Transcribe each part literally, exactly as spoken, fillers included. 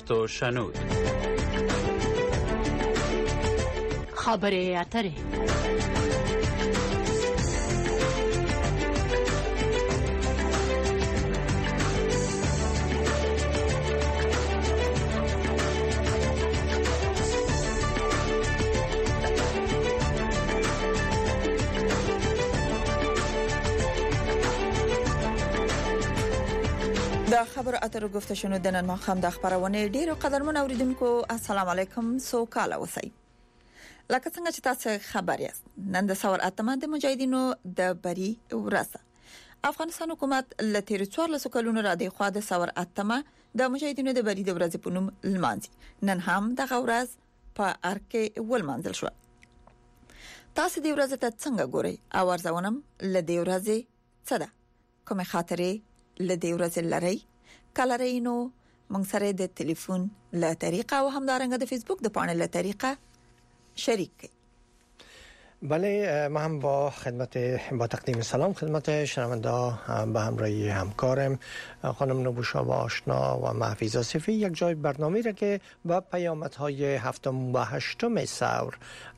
گفت و شنود. خبر اتره. د خبر اترو گفته شنو د نن مخام د خبرونه ډیرو قدرمن اوریدونکو السلام علیکم سو کاله وسی. لکه څنګه چې تاسو خبر یاست نن د ثور اتمه د مجاهدینو د بری ورځ. افغانستان حکومت له تیر څوارلس کلونو را د خوا د ثور اتمه د مجاهدینو د بری د ورځې په نوم لمانځي. نن هم د غورز په ارکه ولمانځل شو. تاسو د ورځې ته څنګه ګورئ او ورځونم له د ورځې څه ده کومه خاطره لدی ورځ لري کلري نو موږ سره د ټلیفون له طریقه او همدارنګه د فیسبوک د پاڼې له طریقه شریک کړئ. بله، ما هم با خدمت با تقدیم سلام خدمت شنونده به همراهی همکارم خانم نوبوشا و آشنا و محفیظ آصفی یک جای برنامه را که با پیامدهای هفتم و هشتم ثور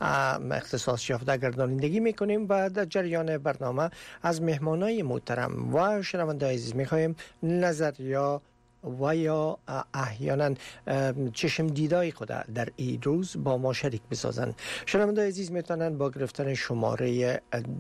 اختصاص یافته گردانندگی میکنیم و در جریان برنامه از مهمانای محترم و شنونده عزیز میخواهیم نظریه و یا احیانا چشم دیدای خود در این روز با ما شریک بسازند. شنوندگان عزیز میتونن با گرفتن شماره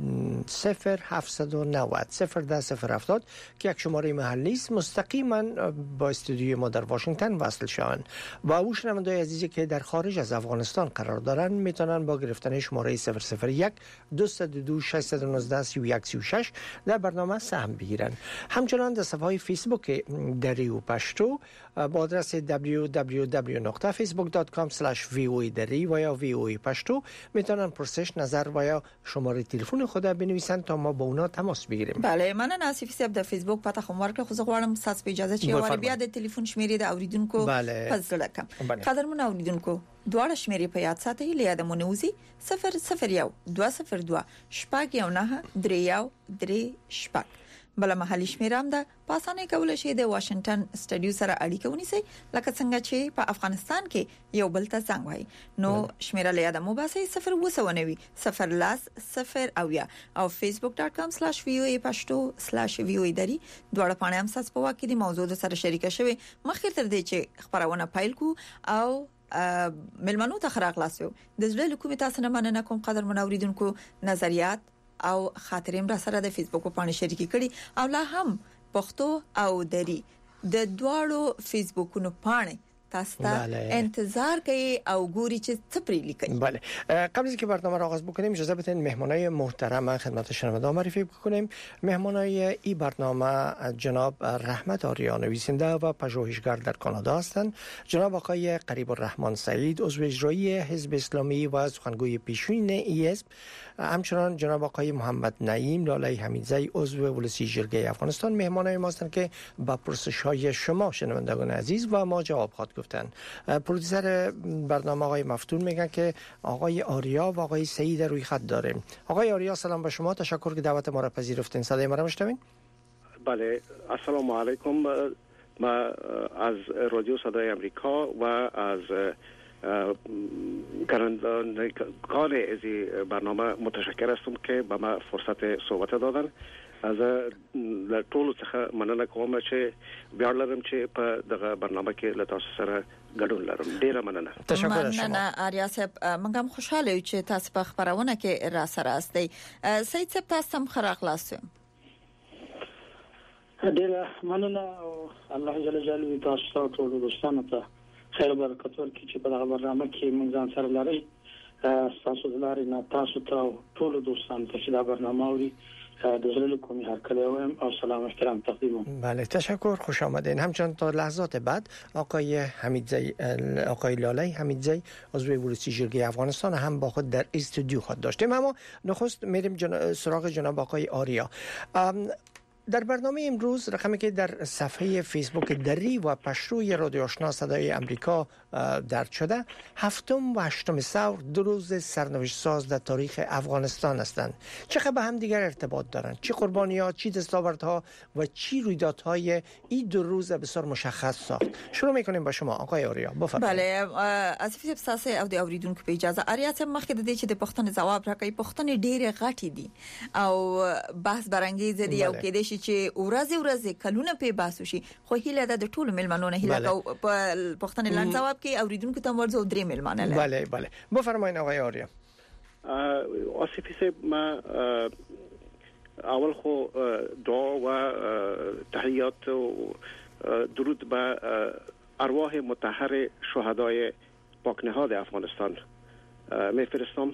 صفر هفتصد و نود صفر ده صفر هفتاد که یک شماره محلی است مستقیما با استودیوی ما در واشنگتن وصل شوند و او شنوندگان عزیزی که در خارج از افغانستان قرار دارند میتونن با گرفتن شماره صفر صفر یک دویست و دو ششصد و نوزده سی و یک سی و شش در برنامه سهم بگیرند. همچنان در صفحه های فیسبوک دری پشتو با آدرس دبلیو دبلیو دبلیو دات فیسبوک دات کام اسلش وی او ای دری و یا وی او ای پشتو میتونن پرسش نظر و یا شماره تلفن خود بنویسن تا ما با اونا تماس بگیریم. بله، من ناصفی صاحب د فیسبوک پته خو ورکړه خو زه غواړم تاسو په اجازه چې وړ بیا د تلیفون شمیرې د اوریدونکو پزړه کم. قدرمن اوریدونکو دواړه شمیرې په یاد ساتئ. لیاده مونوزي صفر صفر یو دوه صفر دوه شپږ یو نه درې یو درې شپږ. بل محلي شمیرام ده په اسانه کولای شي د واشنگټن سټډیو سره اړیکه ونیسي لکه څنګه چې په افغانستان کې یو بل ته زنګ وای نو شمیره لیاده مو باسي صفر و نوي صفر لاس صفر او یا او facebook dot com slash voa pashto slash voa دری دواړه پاڼې هم تاسو په واکې د موضوع سره شریک شوي. مخکې تر دې چې خبرونه پایل کو او ملمنو ته خراق لاسو د زړه له کومې تاسو نه مننه کوم قدر منوریدونکو نظریات او خاطریم را سره د فیسبوک په پاڼې شریک کړي او لا هم پښتو او دری د دواړو فیسبوکونو پاڼې تاسو ته انتظار کوي او ګوري چې څه پرې لیکي. بله، قبل از اینکه برنامه را آغاز بکنیم اجازه بدین مهمانای محترم خدمت شنوندگان معرفی بکنیم. مهمانای این برنامه جناب رحمت آریا نویسنده و پژوهشگر در کانادا هستند، جناب آقای قریب الرحمن سعید عضو اجرایی حزب اسلامی و سخنگوی پیشین ای حزب، همچنان جناب آقای محمد نعیم لالای حمیدزی عضو ولسی جرگه افغانستان مهمانای ما هستند که با پرسش‌های شما شنوندگان عزیز و ما جواب خواهد گفتن. پرودوسر برنامه آقای مفتون میگن که آقای آریا و آقای سعید روی خط داریم. آقای آریا سلام به شما، تشکر که دعوت ما را پذیرفتین. صدای ما را میشنوین؟ بله، السلام علیکم. ما از رادیو صدای امریکا و از کارندگان از برنامه متشکر هستم که به ما فرصت صحبت دادن. از ټول څخه مننه کوم چې ویاړ لرم چې په دغه برنامه کې له تاسو سره ګډون لرم. ډیره مننه. تشکر شما. مننه آریا صاحب، موږ هم خوشاله یو چې تاسو په خبرونه کې را سره استئ. سید صاحب تاسو هم خراق لاسو. ډیره مننه او الله جل جلاله تاسو ټول دوستانو ته خیر برکت ورکړي چې په دغه برنامه کې موږ ځان سره لري. تاسو دلاري نه تاسو ته ټول دوستانو ته چې دا برنامه اوري د زړه کومي هر کله وایم او سلام احترام تقدیم. بله، تشکر، خوش آمدین. همچنان تا لحظات بعد آقای حمیدزی آقای لالای حمیدزی عضو ولسی جرگه افغانستان هم با خود در استودیو خود داشتیم. اما نخست میریم جن... سراغ جناب آقای آریا. در برنامه امروز رقمی که در صفحه فیسبوک دری و پشروی رادیو آشنا صدای امریکا درج شده، هفتم و هشتم ثور دو روز سرنوشت ساز در تاریخ افغانستان هستند. چقدر به هم دیگر ارتباط دارند؟ چی قربانی‌ها، چی دستاوردها و چی رویدادهای این دو روز بسیار مشخص ساخت؟ شروع می‌کنیم با شما آقای آریا، بفرمایید. بله، از فیسب ساسه او د اوریدونکو په اجازه آریا صاحب مخکې د دې چې د پښتنې جواب راکړي، پښتنې ډېرې غټې دي او بحث برانګیز دي او کې دي چې ورځ ورځ کلونه په باسو شي، خو هیله ده د ټولو ملمنونو هیله کو په پښتنې لاند جواب کې اوریدونکو ته ورځو درې ملمانه لري. بله بله، بفرمایید آقای آریا. آصفی صاحب، ما اول خو دعا و تحیات و درود به ارواح مطهر شهدای پاکنهاد افغانستان میفرستم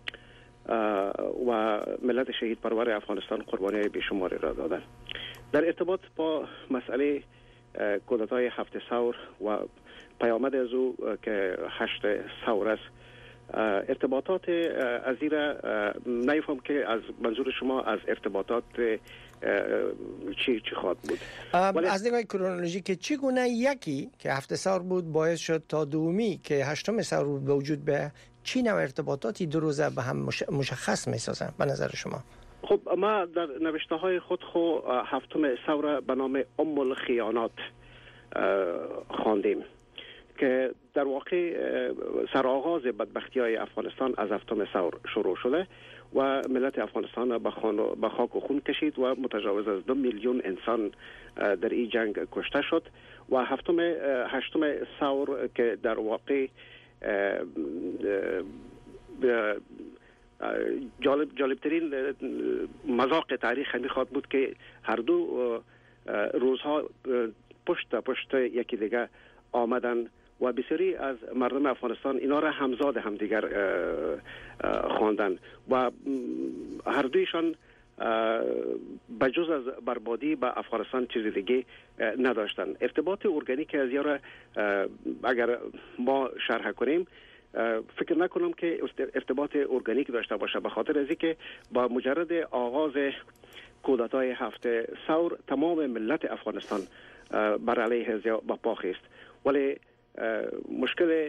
و ملت شهید پرور افغانستان قربانی بیشماری را دادن. در ارتباط با مسئله کودتای هفت ثور و پیامد از او که هشت ثور است، ارتباطات از این نمیفهم که از منظور شما از ارتباطات چی چی خواهد بود؟ از نگاه کرونولوژیک چگونه یکی که هفت ثور بود باعث شد تا دومی که هشتم ثور بود به وجود به چی نوع ارتباطاتی دو روزه به هم مشخص میسازن به نظر شما؟ خب ما در نوشته های خود خو هفتم ثور به نام ام الخیانات خواندیم که در واقع سرآغاز بدبختی های افغانستان از هفتم ثور شروع شده و ملت افغانستان به خاک و خون کشید و متجاوز از دو میلیون انسان در این جنگ کشته شد و هفتم هشتم ثور که در واقع جالب جالبترین مذاق تاریخ همی خواد بود که هر دو روزها پشت پشت یکی دیگه آمدن و بسیاری از مردم افغانستان اینا را همزاد همدیگر خواندن و هر دویشان بجز از بربادی به افغانستان چیز دیگه نداشتن. ارتباط ارگانیک از یارا اگر ما شرح کنیم فکر نکنم که ارتباط ارگانیک داشته باشه، به خاطر از اینکه با مجرد آغاز کودتای هفت ثور تمام ملت افغانستان بر علیه ضیاء با پا خیست، ولی مشکل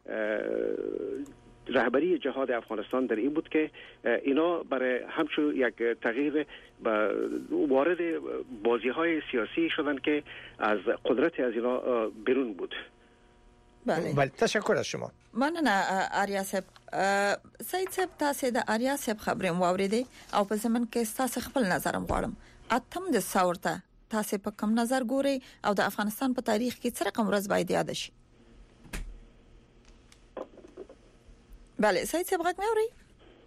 رهبری جهاد افغانستان در این بود که اینا برای همچون یک تغییر وارد بازی های سیاسی شدن که از قدرت از اینا بیرون بود. بله بله، تشکر از شما. مننه آریا صاحب. سید صاحب، تاسو د آریا صاحب خبرې واوریدې او په زمن کې تاسو خپل نظر غواړم. اتم د ثور ته تاسو په کوم نظر ګوري او د افغانستان په تاریخ کې څه رقم ورځ باید یاد شي؟ بله سید صاحب غږ مې اوري؟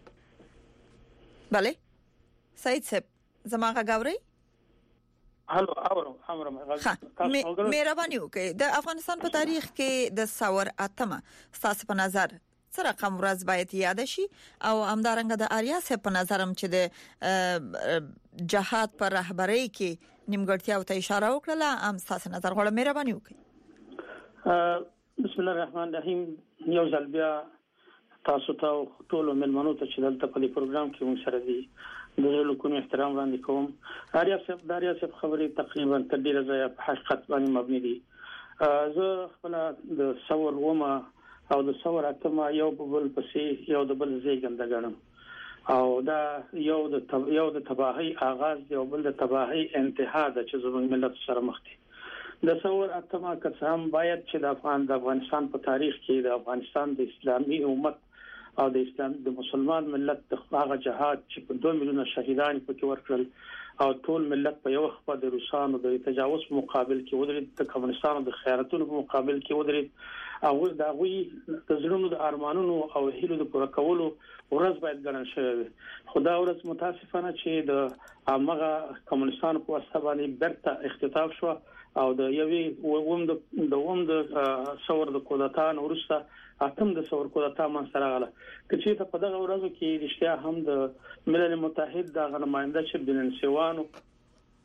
بله سید صاحب زما غږ اوري؟ هلو اورم اورم غږ مهرباني وکړئ. د افغانستان په تاریخ کې د ثور اتمه تاسو په نظر څه رقم ورځ باید یاد شي او همدارنګه د آریا صاحب په نظرم چې د جهاد پر رهبری کې نیمګړتیاو ته اشاره وکړه، ام تاسو نظر غواړم مهرباني وکړئ. بسم الله الرحمن الرحیم. یو ځل بیا تاسو ته ټول ملمنو ته چې دلته په دې پروګرام کې موږ سره دي د زړه کوم احترام وړاندې کوم. آریا صاحب د آریا صاحب خبرې تقریبا تر ډیره ځای په حقیقت باندې مبني دي. زه خپل د ثور ومه او د ثور اتمه یو په بل پسې یو د بل زیږنده ګڼم او دا یو د یو د تباہی آغاز یو بل د تباہی انتها د چې زموږ ملت سره مخ دي. د ثور اتمه قسم باید چې د افغان د افغانستان په تاریخ کې د افغانستان د اسلامي امت او د اسلام د مسلمان ملت د هغه جهاد چې په دوه میلیونه شهیدان پکې ورکړل او ټول ملت په یو خپه د روسانو د تجاوز په مقابل کې ودرېد، د کمونستانو د خیانتونو په مقابل کې ودرېد او د هغوی د زړونو د ارمانونو او هیلو د پوره کولو ورځ باید ګڼل شوې. خدا ورځ متاسفانه چې د هغه کمونستانو په واسطه باندې برته اختطاف شو او د یوې ووم د د ووم د ثور د کودتان ورسته اتم د ثور کودتا من سره غله چې ته په دغه ورځو کې رښتیا هم د ملل متحد د غنماینده چې بنن سیوانو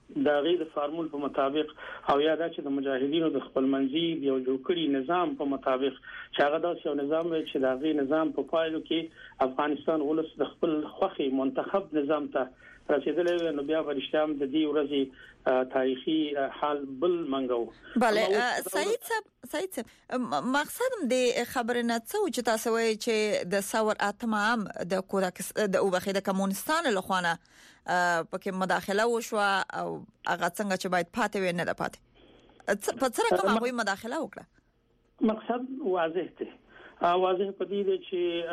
د غیر فارمول په مطابق او یا د چې د مجاهدینو د خپل منځي یو جوړکړي نظام په مطابق چې هغه داسې یو نظام وي چې د غیر نظام په پایلو کې افغانستان ولس د خپل خوخي منتخب نظام ته رسیدلې نو بیا ورشتام د دې ورځې تاریخي حال بل منګو. بله سعید صاحب سعید صاحب مقصد د خبرې نه څه چې تاسو وایي چې د ثور اتمام د کودک د اوبخې د کمونستان له خوانه پکې مداخله وشوه او هغه څنګه چې باید پاتې وي نه ده پاتې په څه رقم هغه مداخله وکړه. مقصد واضح دی واضح پدې دی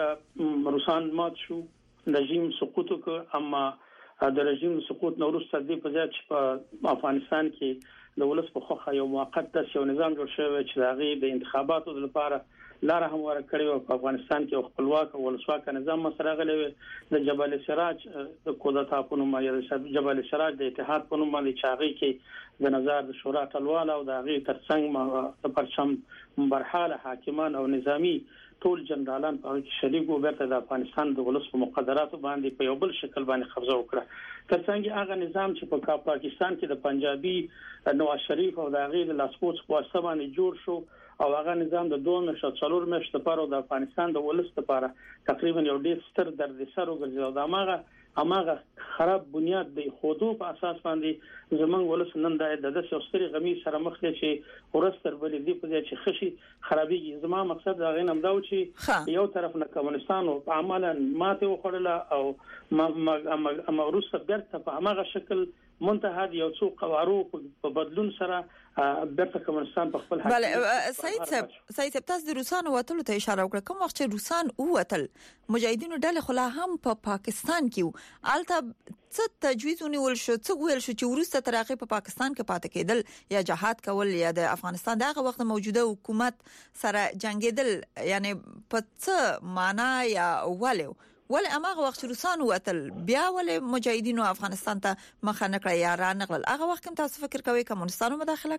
چې روسان مات شو رژیم سقوط وکړ اما د رژیم سقوط نو وروسته د په ځای چې په افغانستان کې د ولس په خوخه یو موقت د یو نظام جوړ شوی چې د غي د انتخاباتو لپاره لار هم ورکړی او په افغانستان کې خپلواک او ولسواک نظام مسره غلې د جبل سراج د کودتا په نوم یا جبل سراج د اتحاد په نوم باندې چاغي کې د نظر د شورا ټلواله او د غي ترڅنګ د پرچم برحاله حاکمان او نظامی ټول جنرالان په شریک وبرته د افغانستان د ولس په مقدراتو باندې په یو بل شکل باندې قبضه وکړه. ترڅنګ هغه نظام چې په پاکستان کې د پنجابي نواز شریف او د غیر لاسپوڅ په واسطه باندې جوړ شو او هغه نظام د دوه مشه څلور مشه لپاره د افغانستان د ولس لپاره تقریبا یو ډیر ستر درد سر وګرځي دا ماغه اماغه خراب بنیاد د خودو په اساس باندې زمونږ ولس نن د د سوستري غمی سره مخ دي چې ورستر بلې دی په دې چې خشي خرابېږي. زما مقصد دا غینم دا و چې یو طرف نه کمونستان او عملاً ماته وخړله او ما ما روسه برته په هغه شکل منتهى یو څو قوارو په بدلون سره برته کمونستان په خپل حق. بله سعید صاحب سعید صاحب تاسو د روسانو وتلو ته اشاره وکړه. کوم وخت چې روسان ووتل مجاهدینو ډله خلا هم په پا پاکستان کې الته څه تجویز ونیول شو څه ویل شو چې ورسته ترقی په پاکستان کې پاتې کېدل یا جهاد کول یا د افغانستان دغه وخت موجوده حکومت سره جنگیدل یعنی په څه معنا یا ولې ولې هغه وخت روسان وتل بیا ولې مجاهدینو افغانستان ته مخه نه کړی یا را نغلل هغه وخت کوم تاسو فکر کوئ کمونستانو مداخله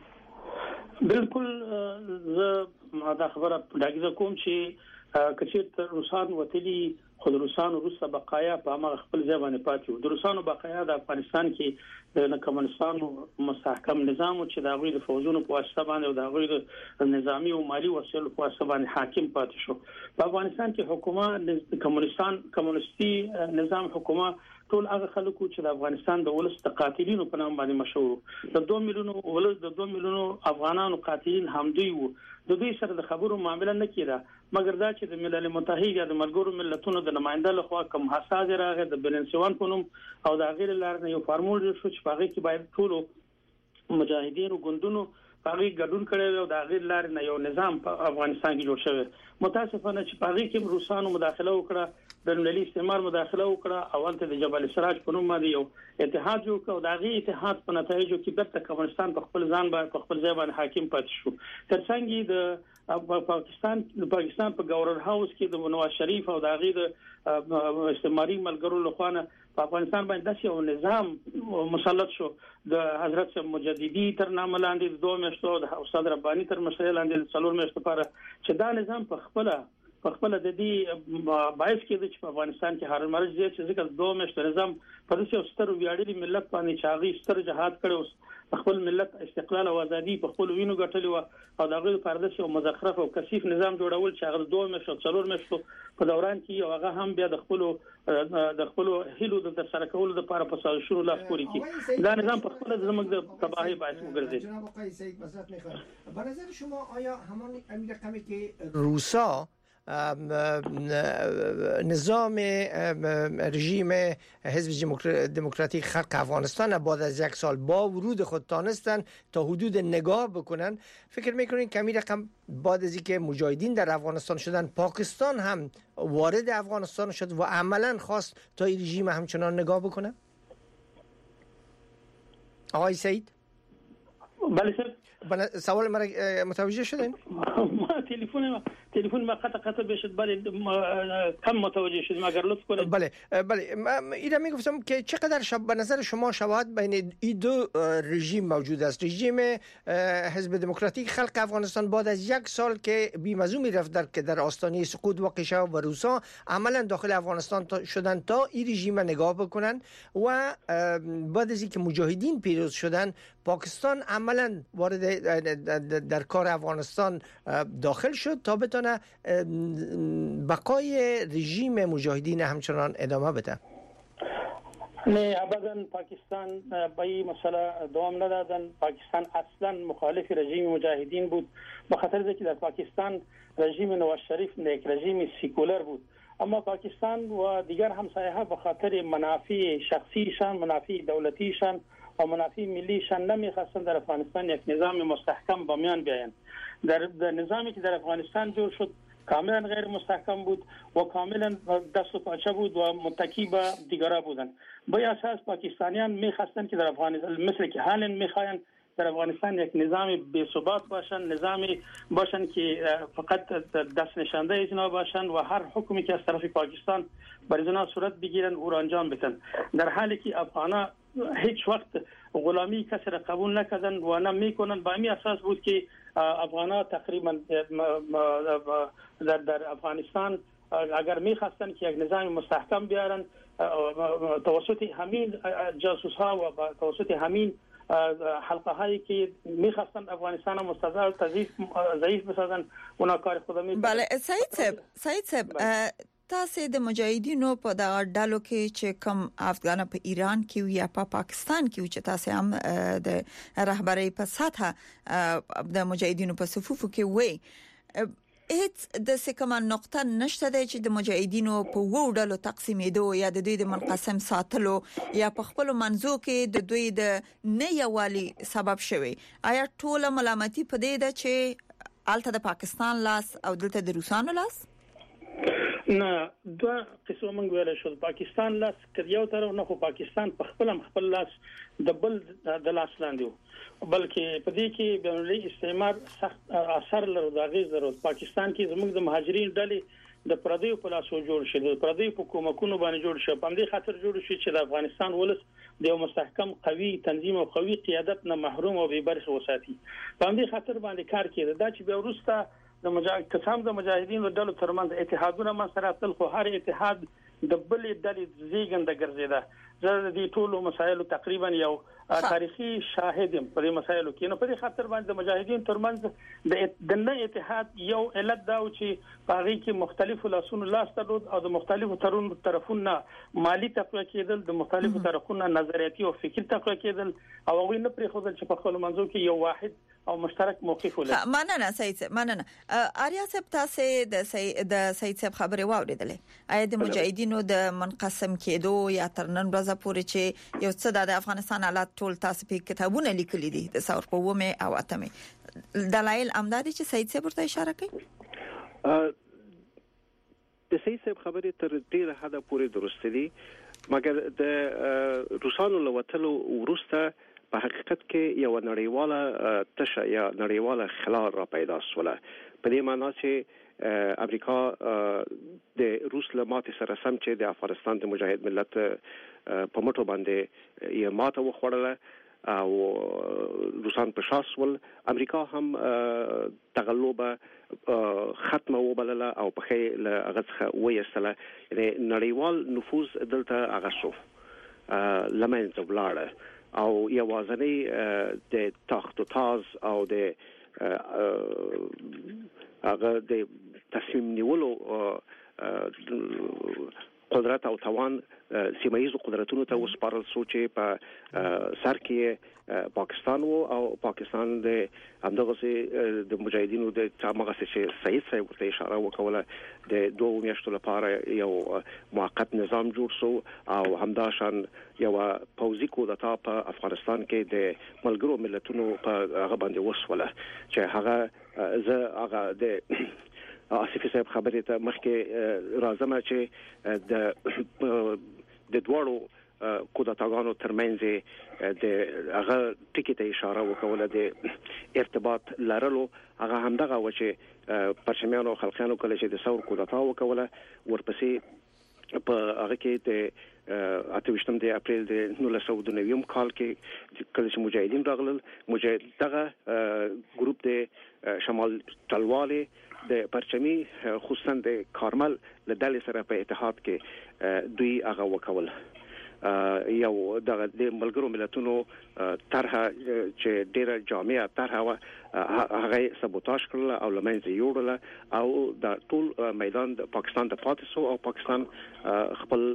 کړي؟ بالکل زه دا خبره دغه کوم چې کچې روسان وتلی خود روسانو روسه بقایا په هغه خپل ځای باندې پاتې د روسانو بقایا د افغانستان کې د کمونستانو مستحکم نظام چې د غوی د فوجونو په واسطه باندې او د غوی د نظامی او مالی وسایلو په واسطه باندې حاکم پاتې شو. په افغانستان کې حکومت کمونستان کمونستي نظام حکومت ټول هغه خلکو چې د افغانستان د ولس د قاتلینو په نام باندې مشهور د دوه میلیونو ولس د دوه میلیونو افغانانو قاتلین همدوی وو. د دوی سره د خبرو معاملې نه کیده مګر دا چې د ملل متحد د ملګرو ملتونو د نماینده لخوا کوم حساس راغی د بیلنسوان په نوم او د غیر لار نه یو فارمول شو چې هغه کې باید ټول مجاهدینو ګوندونو هغه ګډون کړي او د غیر لار نه یو نظام په افغانستان کې جوړ شوی. متاسفانه چې هغه کې روسانو مداخله وکړه د ملي استعمار مداخله وکړه او ته د جبل سراج په نوم باندې یو اتحاد جوړ کړ او دا غي اتحاد په نتایجو کې برته کمونستان په خپل ځان باندې په خپل ځای باندې حاکم پاتې شو. ترڅنګ د پاکستان د پاکستان په گورنر هاوس کې د نواز شریف او د غي د استعماري ملګرو لخوا په افغانستان باندې داسې یو نظام مسلط شو د حضرت مجددي تر نامه لاندې د دوه میاشتو د استاد رباني تر مشرۍ لاندې د څلور میاشتو لپاره چې دا نظام په خپل په خپل د دې باعث کې چې په افغانستان کې هر مرز دي چې ځکه دوه میاشتو نظام په دې ستر ویاړلي ملت باندې چاغي ستر جهاد کړو خپل ملت استقلال او ازادي په خپل وینو ګټلو او دغه پردش او مزخرف او کثیف نظام جوړول چې هغه دوه میاشتو څلور میاشتو په دوران کې او هغه هم بیا د خپل د خپل هیلو د تر سره کولو لپاره په سازشونو لاس پوري کی دا نظام په خپل زموږ د تباہی باعث وګرځي. جناب آقای سعید وزارت میخوام به نظر شما آیا همان امیر رقمی که روسا نظام رژیم حزب دموکراتیک خلق افغانستان بعد از یک سال با ورود خود تانستن تا حدود نگاه بکنن فکر میکنین که امیر رقم بعد از اینکه مجاهدین در افغانستان شدن پاکستان هم وارد افغانستان شد و عملا خواست تا این رژیم همچنان نگاه بکنه؟ آقای سعید بله سر سوال مرا متوجه شدین؟ ما تلفن تلفن ما قطع قطع بشد بله کم متوجه شدیم اگر لطف کنید. بله بله اینا میگفتم که چقدر شب به نظر شما شواهد بین این دو رژیم موجود است. رژیم حزب دموکراتیک خلق افغانستان بعد از یک سال که بی‌مزو میرفت در که در آستانه سقوط واقع شد و روسا عملا داخل افغانستان شدن تا این رژیم نگاه بکنن و بعد از اینکه مجاهدین پیروز شدن پاکستان عملا وارد در کار افغانستان داخل شد تا بتونه بقای رژیم مجاهدین همچنان ادامه بده. نه ابدا پاکستان به این مسئله دوام ندادن. پاکستان اصلا مخالف رژیم مجاهدین بود، به خاطر اینکه در پاکستان رژیم نواز شریف یک رژیم سیکولر بود، اما پاکستان و دیگر همسایه‌ها به خاطر منافع شخصیشان، منافع دولتیشان و منافع ملیشان نمیخواستند در افغانستان یک نظام مستحکم با میان بیایند. در, در نظامی که در افغانستان جور شد کاملا غیر مستحکم بود و کاملا دست و پاچه بود و متکی به دیگرها بودند. به اساس پاکستانیان میخواستند که در افغانستان مثل که حالا میخواین در افغانستان یک نظام بی ثبات باشن، نظامی باشن که فقط دست نشانده اینا باشن و هر حکمی که از طرف پاکستان بر اینا صورت بگیرن او را انجام بدن، در حالی که افغانا هیچ وقت غلامی کسی را قبول نکردن و نه میکنن. با این اساس بود که افغانا تقریبا در, در افغانستان اگر میخواستن که یک نظام مستحکم بیارن توسط همین جاسوس ها و توسط همین حلقه هایی که میخواستن افغانستان مستضعف تضعیف ضعیف بسازن اونا کار خود می. بله سعید صاحب سعید صاحب تاسو د مجاهدینو په دغه ډلو کې چې کوم افغان په ایران کې یا په پاکستان کې چې تاسو هم د رهبری په سطح د مجاهدینو په صفوفو کې وي هیڅ د سکه نقطه نشته د چې د مجاهدینو په وو ډلو تقسیمېدو یا د دوی د منقسم ساتلو یا په خپل منځو کې د دوی د نه یوالي سبب شوی. آیا ټول ملامتي په دې ده چې الته د پاکستان لاس او دلته د روسانو لاس؟ نه دا قسم موږ ویل شو پاکستان لاس کړیو تر نه خو پاکستان په خپل خپل لاس د بل د لاس لاندې بلکې په دې کې بینالمللي استعمار سخت اثر لري د غیز لري. پاکستان کې زموږ د مهاجرین ډلې د پردیو په لاسو جوړ شي، د پردیو په کومکونو باندې جوړ شي، په دې خاطر جوړ شي چې د افغانستان ولس د یو مستحکم قوي تنظیم او قوي قیادت نه محروم او بې برخه وساتي. په دې خاطر باندې کار کړي دا چې به ورسته د مجاهد قسم د مجاهدین ودلو ترمنځ اتحادونه مسره تل خو هر اتحاد د بلې ډلې زیږنده ګرځیدا. زه د ټولو مسایلو تقریبا یو تاریخي شاهدم په دې مسایلو کې، نو په دې خاطر باندې د مجاهدین ترمنځ د نه اتحاد یو علت دا و چې په هغه کې مختلفو لاسونو لاس درلود او د مختلفو ترونو طرفونو مالی تقویه کېدل، د مختلفو طرفونو نظریاتي او فکری تقویه کېدل او هغه نه پرې خوذل چې په خپل منځو کې یو واحد او مشترک موقف ولري. مننه سعید صاحب، مننه. آریا صاحب تاسو د سعید د سعید صاحب خبره واوریدلې؟ آیا د مجاهدینو د منقسم کېدو یا تر نن ورځې پورې چې یو څه د افغانستان حالات ټول تاسو په کتابونه لیکلي دي د څور په ومه او اتمه دلایل امدادي چې سعید صاحب ورته اشاره کوي؟ د سعید صاحب خبره تر ډیره حده پورې درسته دي، مګر د روسانو لوتلو ورسته په حقیقت کې یو نړیواله تشه یا نړیواله خلال را پیدا شوله. په دې معنی چې امریکا د روس له ماتې سره سم چې د افغانستان د مجاهد ملت په مټو باندې یې ماته وخوړله او روسان په شاس ول، امریکا هم تغلب ختمه وبلله او په خې له هغه څخه وایستله. یعنی نړیوال نفوذ دلته هغه شو لمنځه ولاړه او یوازنی د تخت و تاز او د هغه د تصمیم نیولو قدرت او توان سیمایي قدرتونو ته وسپارل شو چې په سر کې پاکستان وو او پاکستان د همدغه د مجاهدینو د تامغه چې سعید صاحب ورته اشاره وکوله د دوه میاشتو لپاره یو موقت نظام جوړ شو او همداشان یو پوځي کودتا په افغانستان کې د ملګرو ملتونو په هغه باندې وسوله چې هغه زه هغه د آصفی صاحب خبرې ته مخکې راځم چې د د دوړو کودتاګانو ترمنځ د هغه ټکی ته اشاره وکوله د ارتباط لرلو هغه همدغه و چې پرچمیانو خلقانو کله چې د ثور کودتا وکوله ورپسې په هغه کې د اتوشتم د اپریل د نولس سوه دوه نوي کال کې کله چې مجاهدین راغلل مجاهد دغه ګروپ د شمال ټلواله د پرچمی خصوصا د کارمل له ډلې سره په اتحاد کې دوی هغه وکول یو دغه د ملګرو ملتونو طرحه چې ډیره جامعه طرحه هغه سبوتاژ کړل او لمنځه یوړل او د ټول میدان د پاکستان د پاتسو او پاکستان خپل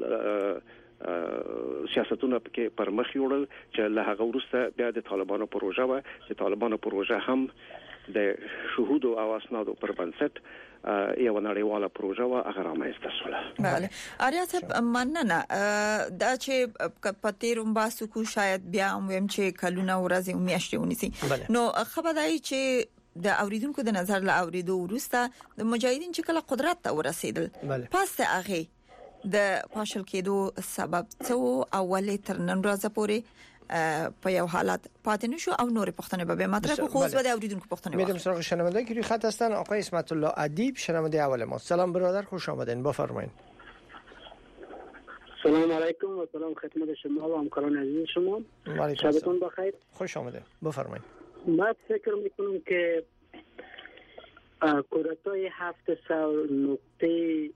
سیاستونه کې پر مخ یوړل چې له هغه وروسته بیا د طالبانو پروژه و چې طالبانو پروژه هم د شهود او اسناد پر بنسټ یو نړیواله پروژه و هغه رامنځته شوه. بله آریا صاحب مننه دا چې په تیروم باسو کو شاید بیا هم ویم چې کلونه ورځې میاشتې ونیسي نو خبرداري چې د اوریدونکو د نظر له اوریدو وروسته د مجاهدین چې کله قدرت ته ورسېدل پس هغه د پاشل کېدو سبب څه اوله تر نن ورځې پورې په یو حالت پاتې نشو او نور پښتنه به مطرح کو خو زه د اوریدونکو پښتنه میدم سراغ شنونده که روی خط هستن آقای اسمت الله ادیب شنونده اول ما. سلام برادر خوش آمدین بفرمایید. سلام علیکم و سلام خدمت شما و همکاران عزیز شما. شبتون بخیر. خوش آمدید بفرمایید. من فکر میکنم که کودتای هفت سال نقطه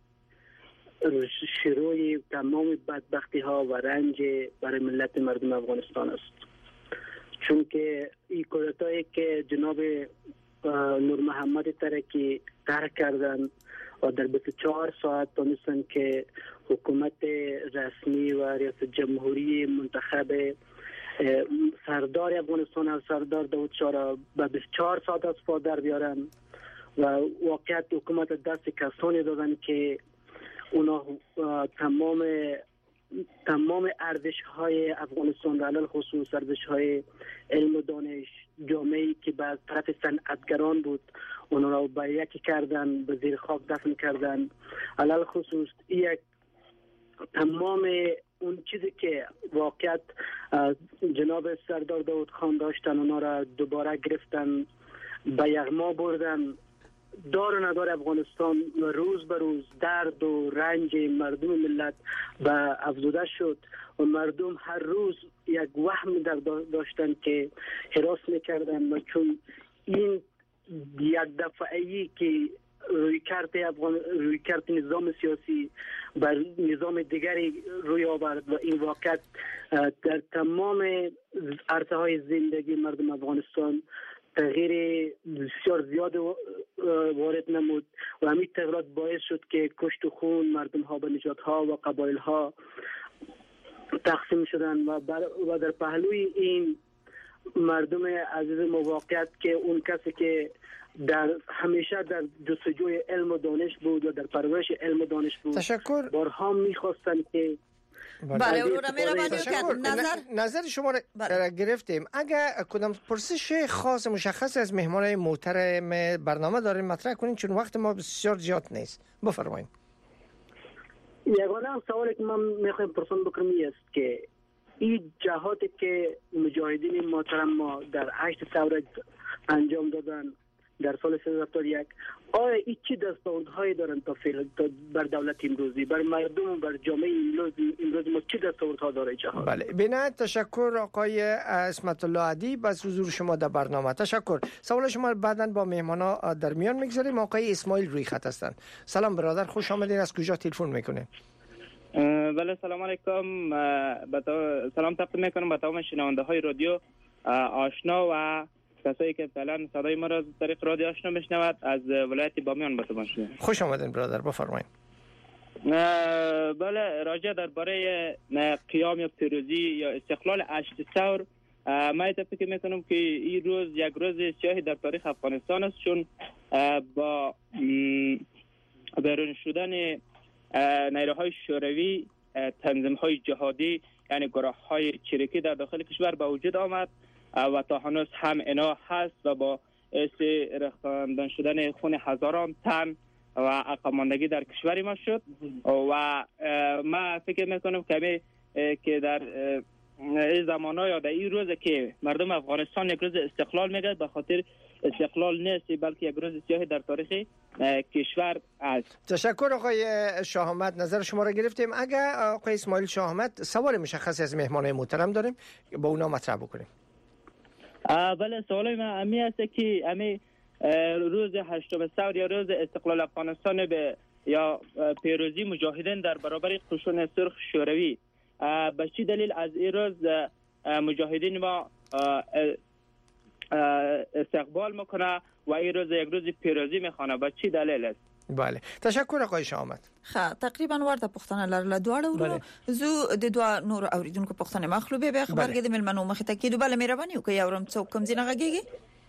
شروع تمام بدبختی ها و رنج برای ملت مردم افغانستان است، چون که این کودتایی که جناب نور محمد ترکی طرح کردن و در بیست و چهار ساعت تونستن که حکومت رسمی و ریاست جمهوری منتخب سردار افغانستان و سردار داود شاه را به بیست و چهار ساعت از پا در بیارن و واقعیت حکومت دست کسانی دادن که اونا تمام تمام ارزش های افغانستان را علل خصوص ارزش های علم و دانش جامعه‌ای که به طرف صنعتگران بود اونا را به یکی کردن، به زیر خاک دفن کردن. علل خصوص یک تمام اون چیزی که واقعیت جناب سردار داود خان داشتن اونا را دوباره گرفتن، به یغما بردن. دار و ندار افغانستان روز به روز درد و رنج مردم ملت به افزوده شد و مردم هر روز یک وهم در داشتن که هراس میکردن و چون این یک دفعه‌ای که روی کرد افغان روی کرد نظام سیاسی بر نظام دیگری روی آورد و این واقعیت در تمام عرصه های زندگی مردم افغانستان تغییر بسیار زیاد وارد نمود و همین تغییرات باعث شد که کشت و خون مردم ها به نژادها و قبایل ها تقسیم شدن و, و در پهلوی این مردم عزیز موقعیت که اون کسی که در همیشه در جستجوی علم و دانش بود و در پرورش علم و دانش بود تشکر بارها میخواستن که بله اورا میرا نظر نظر شما را گرفتیم. اگر کدام پرسش خاص مشخص از مهمانای محترم برنامه داریم مطرح کنین چون وقت ما بسیار زیاد نیست. بفرمایید. یگانه سوالی که من میخوایم پرسان بکنم است که این جهاتی که مجاهدین محترم ما در هشت ثوره انجام دادن در سال سیصد و هفتاد و یک آیا این چی دستاوردهایی دارن تا فعلا تا بر دولت امروزی بر مردم بر جامعه امروز امروز ما چی دستاوردها داره جهان؟ بله بنا تشکر آقای اسمت الله ادیب از حضور شما در برنامه. تشکر. سوال شما بعداً با مهمانا در میان میگذاریم. آقای اسماعیل روی خط هستند. سلام برادر خوش آمدید. از کجا تلفن میکنید؟ بله سلام علیکم. سلام تقدیم میکنم به تمام شنونده های رادیو آشنا و کسایی که فعلا صدای ما را از طریق رادیو آشنا میشنود. از ولایت بامیان به تماشا. خوش آمدین برادر بفرمایید. بله راجع درباره قیام یا پیروزی یا استقلال هشت ثور من فکر میکنم که این روز یک روز سیاهی در تاریخ افغانستان است، چون با بیرون شدن نیروهای شوروی تنظیم‌های جهادی یعنی گروه‌های چریکی در داخل کشور به وجود آمد و تا هنوز هم اینا هست و با رخاندن شدن خون هزاران تن و عقب ماندگی در کشور ما شد و ما فکر میکنم که که در این زمانه یا در این روز که مردم افغانستان یک روز استقلال میگه، به خاطر استقلال نیست بلکه یک روز سیاهی در تاریخ کشور است. تشکر آقای شاه احمد، نظر شما را گرفتیم. اگر آقای اسماعیل شاه احمد سوال مشخصی از مهمانان محترم داریم با اونا مطرح بکنیم. بله، سوال من امی است که امی روز هشتم ثور یا روز استقلال افغانستان به یا پیروزی مجاهدین در برابر قشون سرخ شوروی، به چه دلیل از این روز مجاهدین ما استقبال میکنه و این روز یک روز پیروزی میخوانه؟ به چه دلیل است؟ بله، تشکر آقای شاه احمد. خا تقریبا ورته پښتنه لرله دواړه ورو زو د دوه نور اوریدونکو پښتنه مخلوبه به خبر کې د ملمنو مخ ته کېدو. بل مهرباني وکړئ اورم څوک کوم ځای نه غږیږي.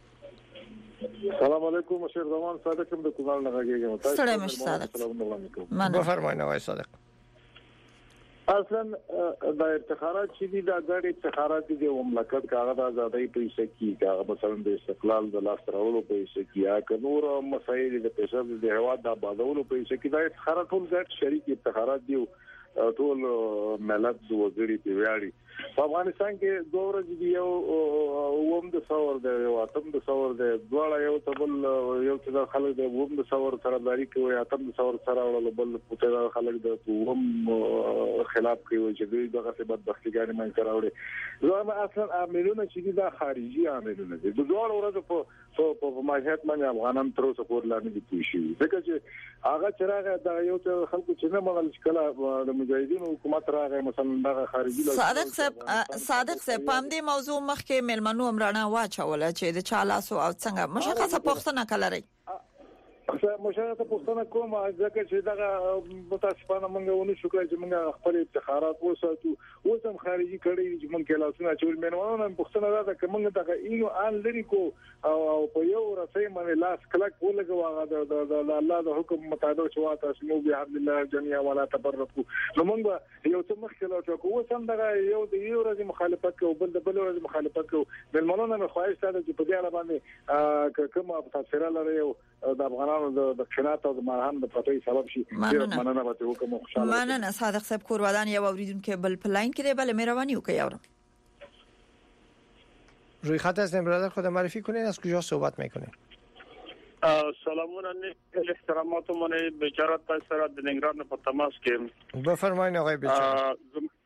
سلام علیکم، مشر زمان صادق د کومال نه غږیږم. سلام مش صادق. بفرمایئ آقای صادق. اصلا د افتخارات چې دي د غړي افتخارات دي د مملکت کاغذ آزادۍ په حصہ کې کاغذ مثلا د استقلال د لاس راوړلو په حصہ کې یا کنور مسایل د پیسو د هوا د آبادولو په حصہ کې د افتخارات ټول ګډ شریک افتخارات دي ټول ملت د وزیري په ویاړي. په افغانستان کې دوه ورځې دی یو ووم د ثور د یو اتم د ثور د دواړه یو تبل یو څه خلک د ووم د ثور طرفداري کوي، اتم د ثور سره ول بل پوتې خلک د ووم خلاف کوي چې دوی دغه څه بدبختګانې من کراوړي. زما اصلا عاملونه چې دا خارجي عاملونه دي. د دوه ورځې په په ماهیت باندې افغانان تر اوسه پورې لاندې دي پوښي، ځکه چې هغه چرغه د یو څه خلکو چې نه مغل کله د مجاهدینو حکومت راغی مثلا دغه خارجي صادق صادق صاحب پام دې موضوع مخکې ملمنو امرانه واچوله چې د چا لاس او څنګه مشخصه پوښتنه کولای مشاهده پښتنه کوم ځکه چې دغه متاسفانه موږ ونه شو کړی چې موږ خپل افتخارات وساتو. اوس هم خارجي کړي چې موږ لاسونه چول مېنوانو پښتنه دا چې موږ دغه ایو ان لري کو او په یو رسې باندې لاس کلک ولګو د الله د حکم مطابق چې واته اسمو به عبد الله جميعا ولا تبركوا. نو موږ یو څه مخکې لا چې اوس هم دغه یو د یو ورځې مخالفت کوو بل د بل ورځې مخالفت کوو. مېنوانو نه خواهش ساده چې په دې اړه باندې کومه تفسیر لري د افغانانو د خنات او د مرهم د پټي سبب شي. مننه به وکم خوشاله. مننه صادق صاحب کورودان یو اوریدونکو بل پلاین کړي. بله مهرباني وکړئ اورم. روی خط هستیم برادر، خود معرفی کنین از کجا صحبت میکنین؟ سلامون احترامات من بچارات تاسرات د نگران په تماس کې. بفرمایئ آقای بچارات.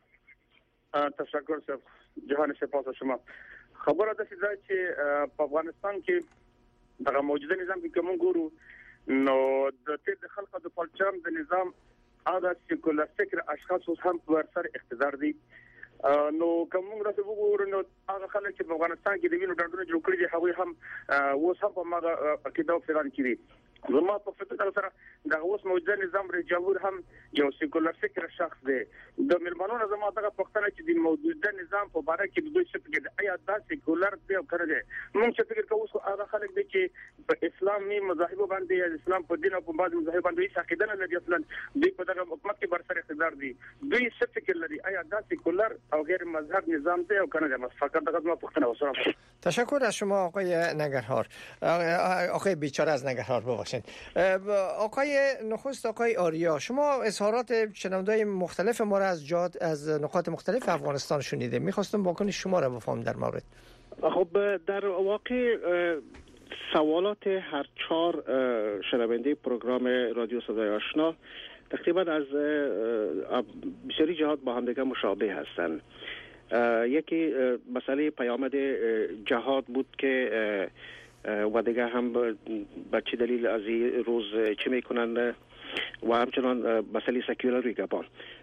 تشکر صاحب، جهان سپاس شما. خبره ده چې په افغانستان کې دغه موجوده نظام کې کوم ګورو نو د تیر د خلکو د پلچم د نظام ادا سیکولر فکر اشخاص هم ورسره اقتدار دي. نو کوم راته وګورو نو هغه خلک چې په افغانستان کې د وینو ډنډونه جوړ کړي دي هغه هم اوس هم په ماغه عقیده او فلان کړي. زما په فکر سره د اوس موجوده نظام رئیس جمهور هم یو سیکولر فکر شخص دی. د ملمنو زما دغه پښتنه چې د موجوده نظام په اړه کې د دوی څه فکر ایا دا سیکولر دی او کړی دی. موږ چې فکر کوو خو هغه خلک دي چې په اسلامي مذاهب باندې یا اسلام په دین او په بعض مذاهب باندې هیڅ عقیده نه لري اصلا. دوی په دغه حکومت کې برسر اقتدار دي. دوی څه فکر لري ایا دا سیکولر او غیر مذهب نظام دی او کنه دی؟ فقط دغه ما پښتنه وسره. تشکر از شما آقای نگرهار، آقای بیچاره از نگرهار ببخشید. آقای نخست آقای آریا، شما اظهارات شنونده‌های مختلف ما را از جهات از نقاط مختلف افغانستان شنیده. می‌خواستم واکنش شما را بفهمم در مورد. خب در واقع سوالات هر چهار شنونده پروگرام رادیو صدای آشنا تقریبا از بسیاری جهات با هم دیگر مشابه هستند. یکی مسئله پیامد جهاد بود که و دیگه هم به چه دلیل از این روز چه میکنن و همچنان مسئله سکولاری گبان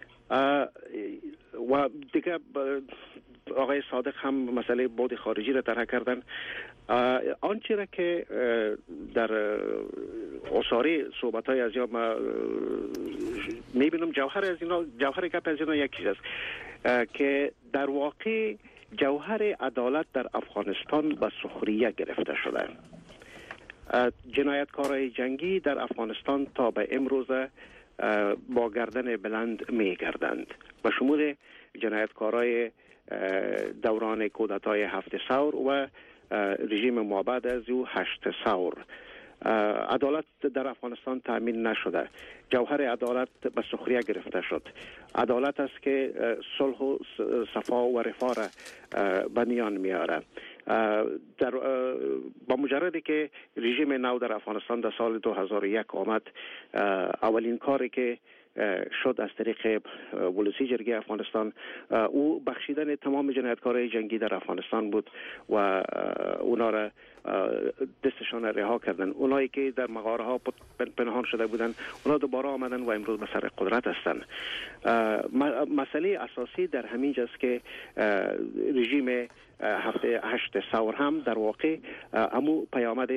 و دیگه آقای صادق هم مسئله بود خارجی را طرح کردن. آنچه را که در اساره صحبت های از یا ما میبینم جوهر از اینا جوهر گپ از اینا یکی است که در واقع جوهر عدالت در افغانستان به سخریه گرفته شده. جنایتکارای جنگی در افغانستان تا به امروز با گردن بلند می گردند، به شمول جنایتکارای دوران کودتای هفت ثور و رژیم مابعد از او هشت ثور. عدالت در افغانستان تامین نشده، جوهر عدالت به سخریه گرفته شد. عدالت است که صلح و صفا و رفاه را به میان میاره. در با مجردی که رژیم نو در افغانستان در سال دو هزار و یک آمد، اولین کاری که شد از طریق ولسی جرگه افغانستان او بخشیدن تمام جنایتکارای جنگی در افغانستان بود و اونا را دستشان رها کردن. اونایی که در مغاره ها پنهان شده بودن اونا دوباره آمدن و امروز به سر قدرت هستند. مسئله اساسی در همین جاست که رژیم هفته هشت ثور هم در واقع امو پیامد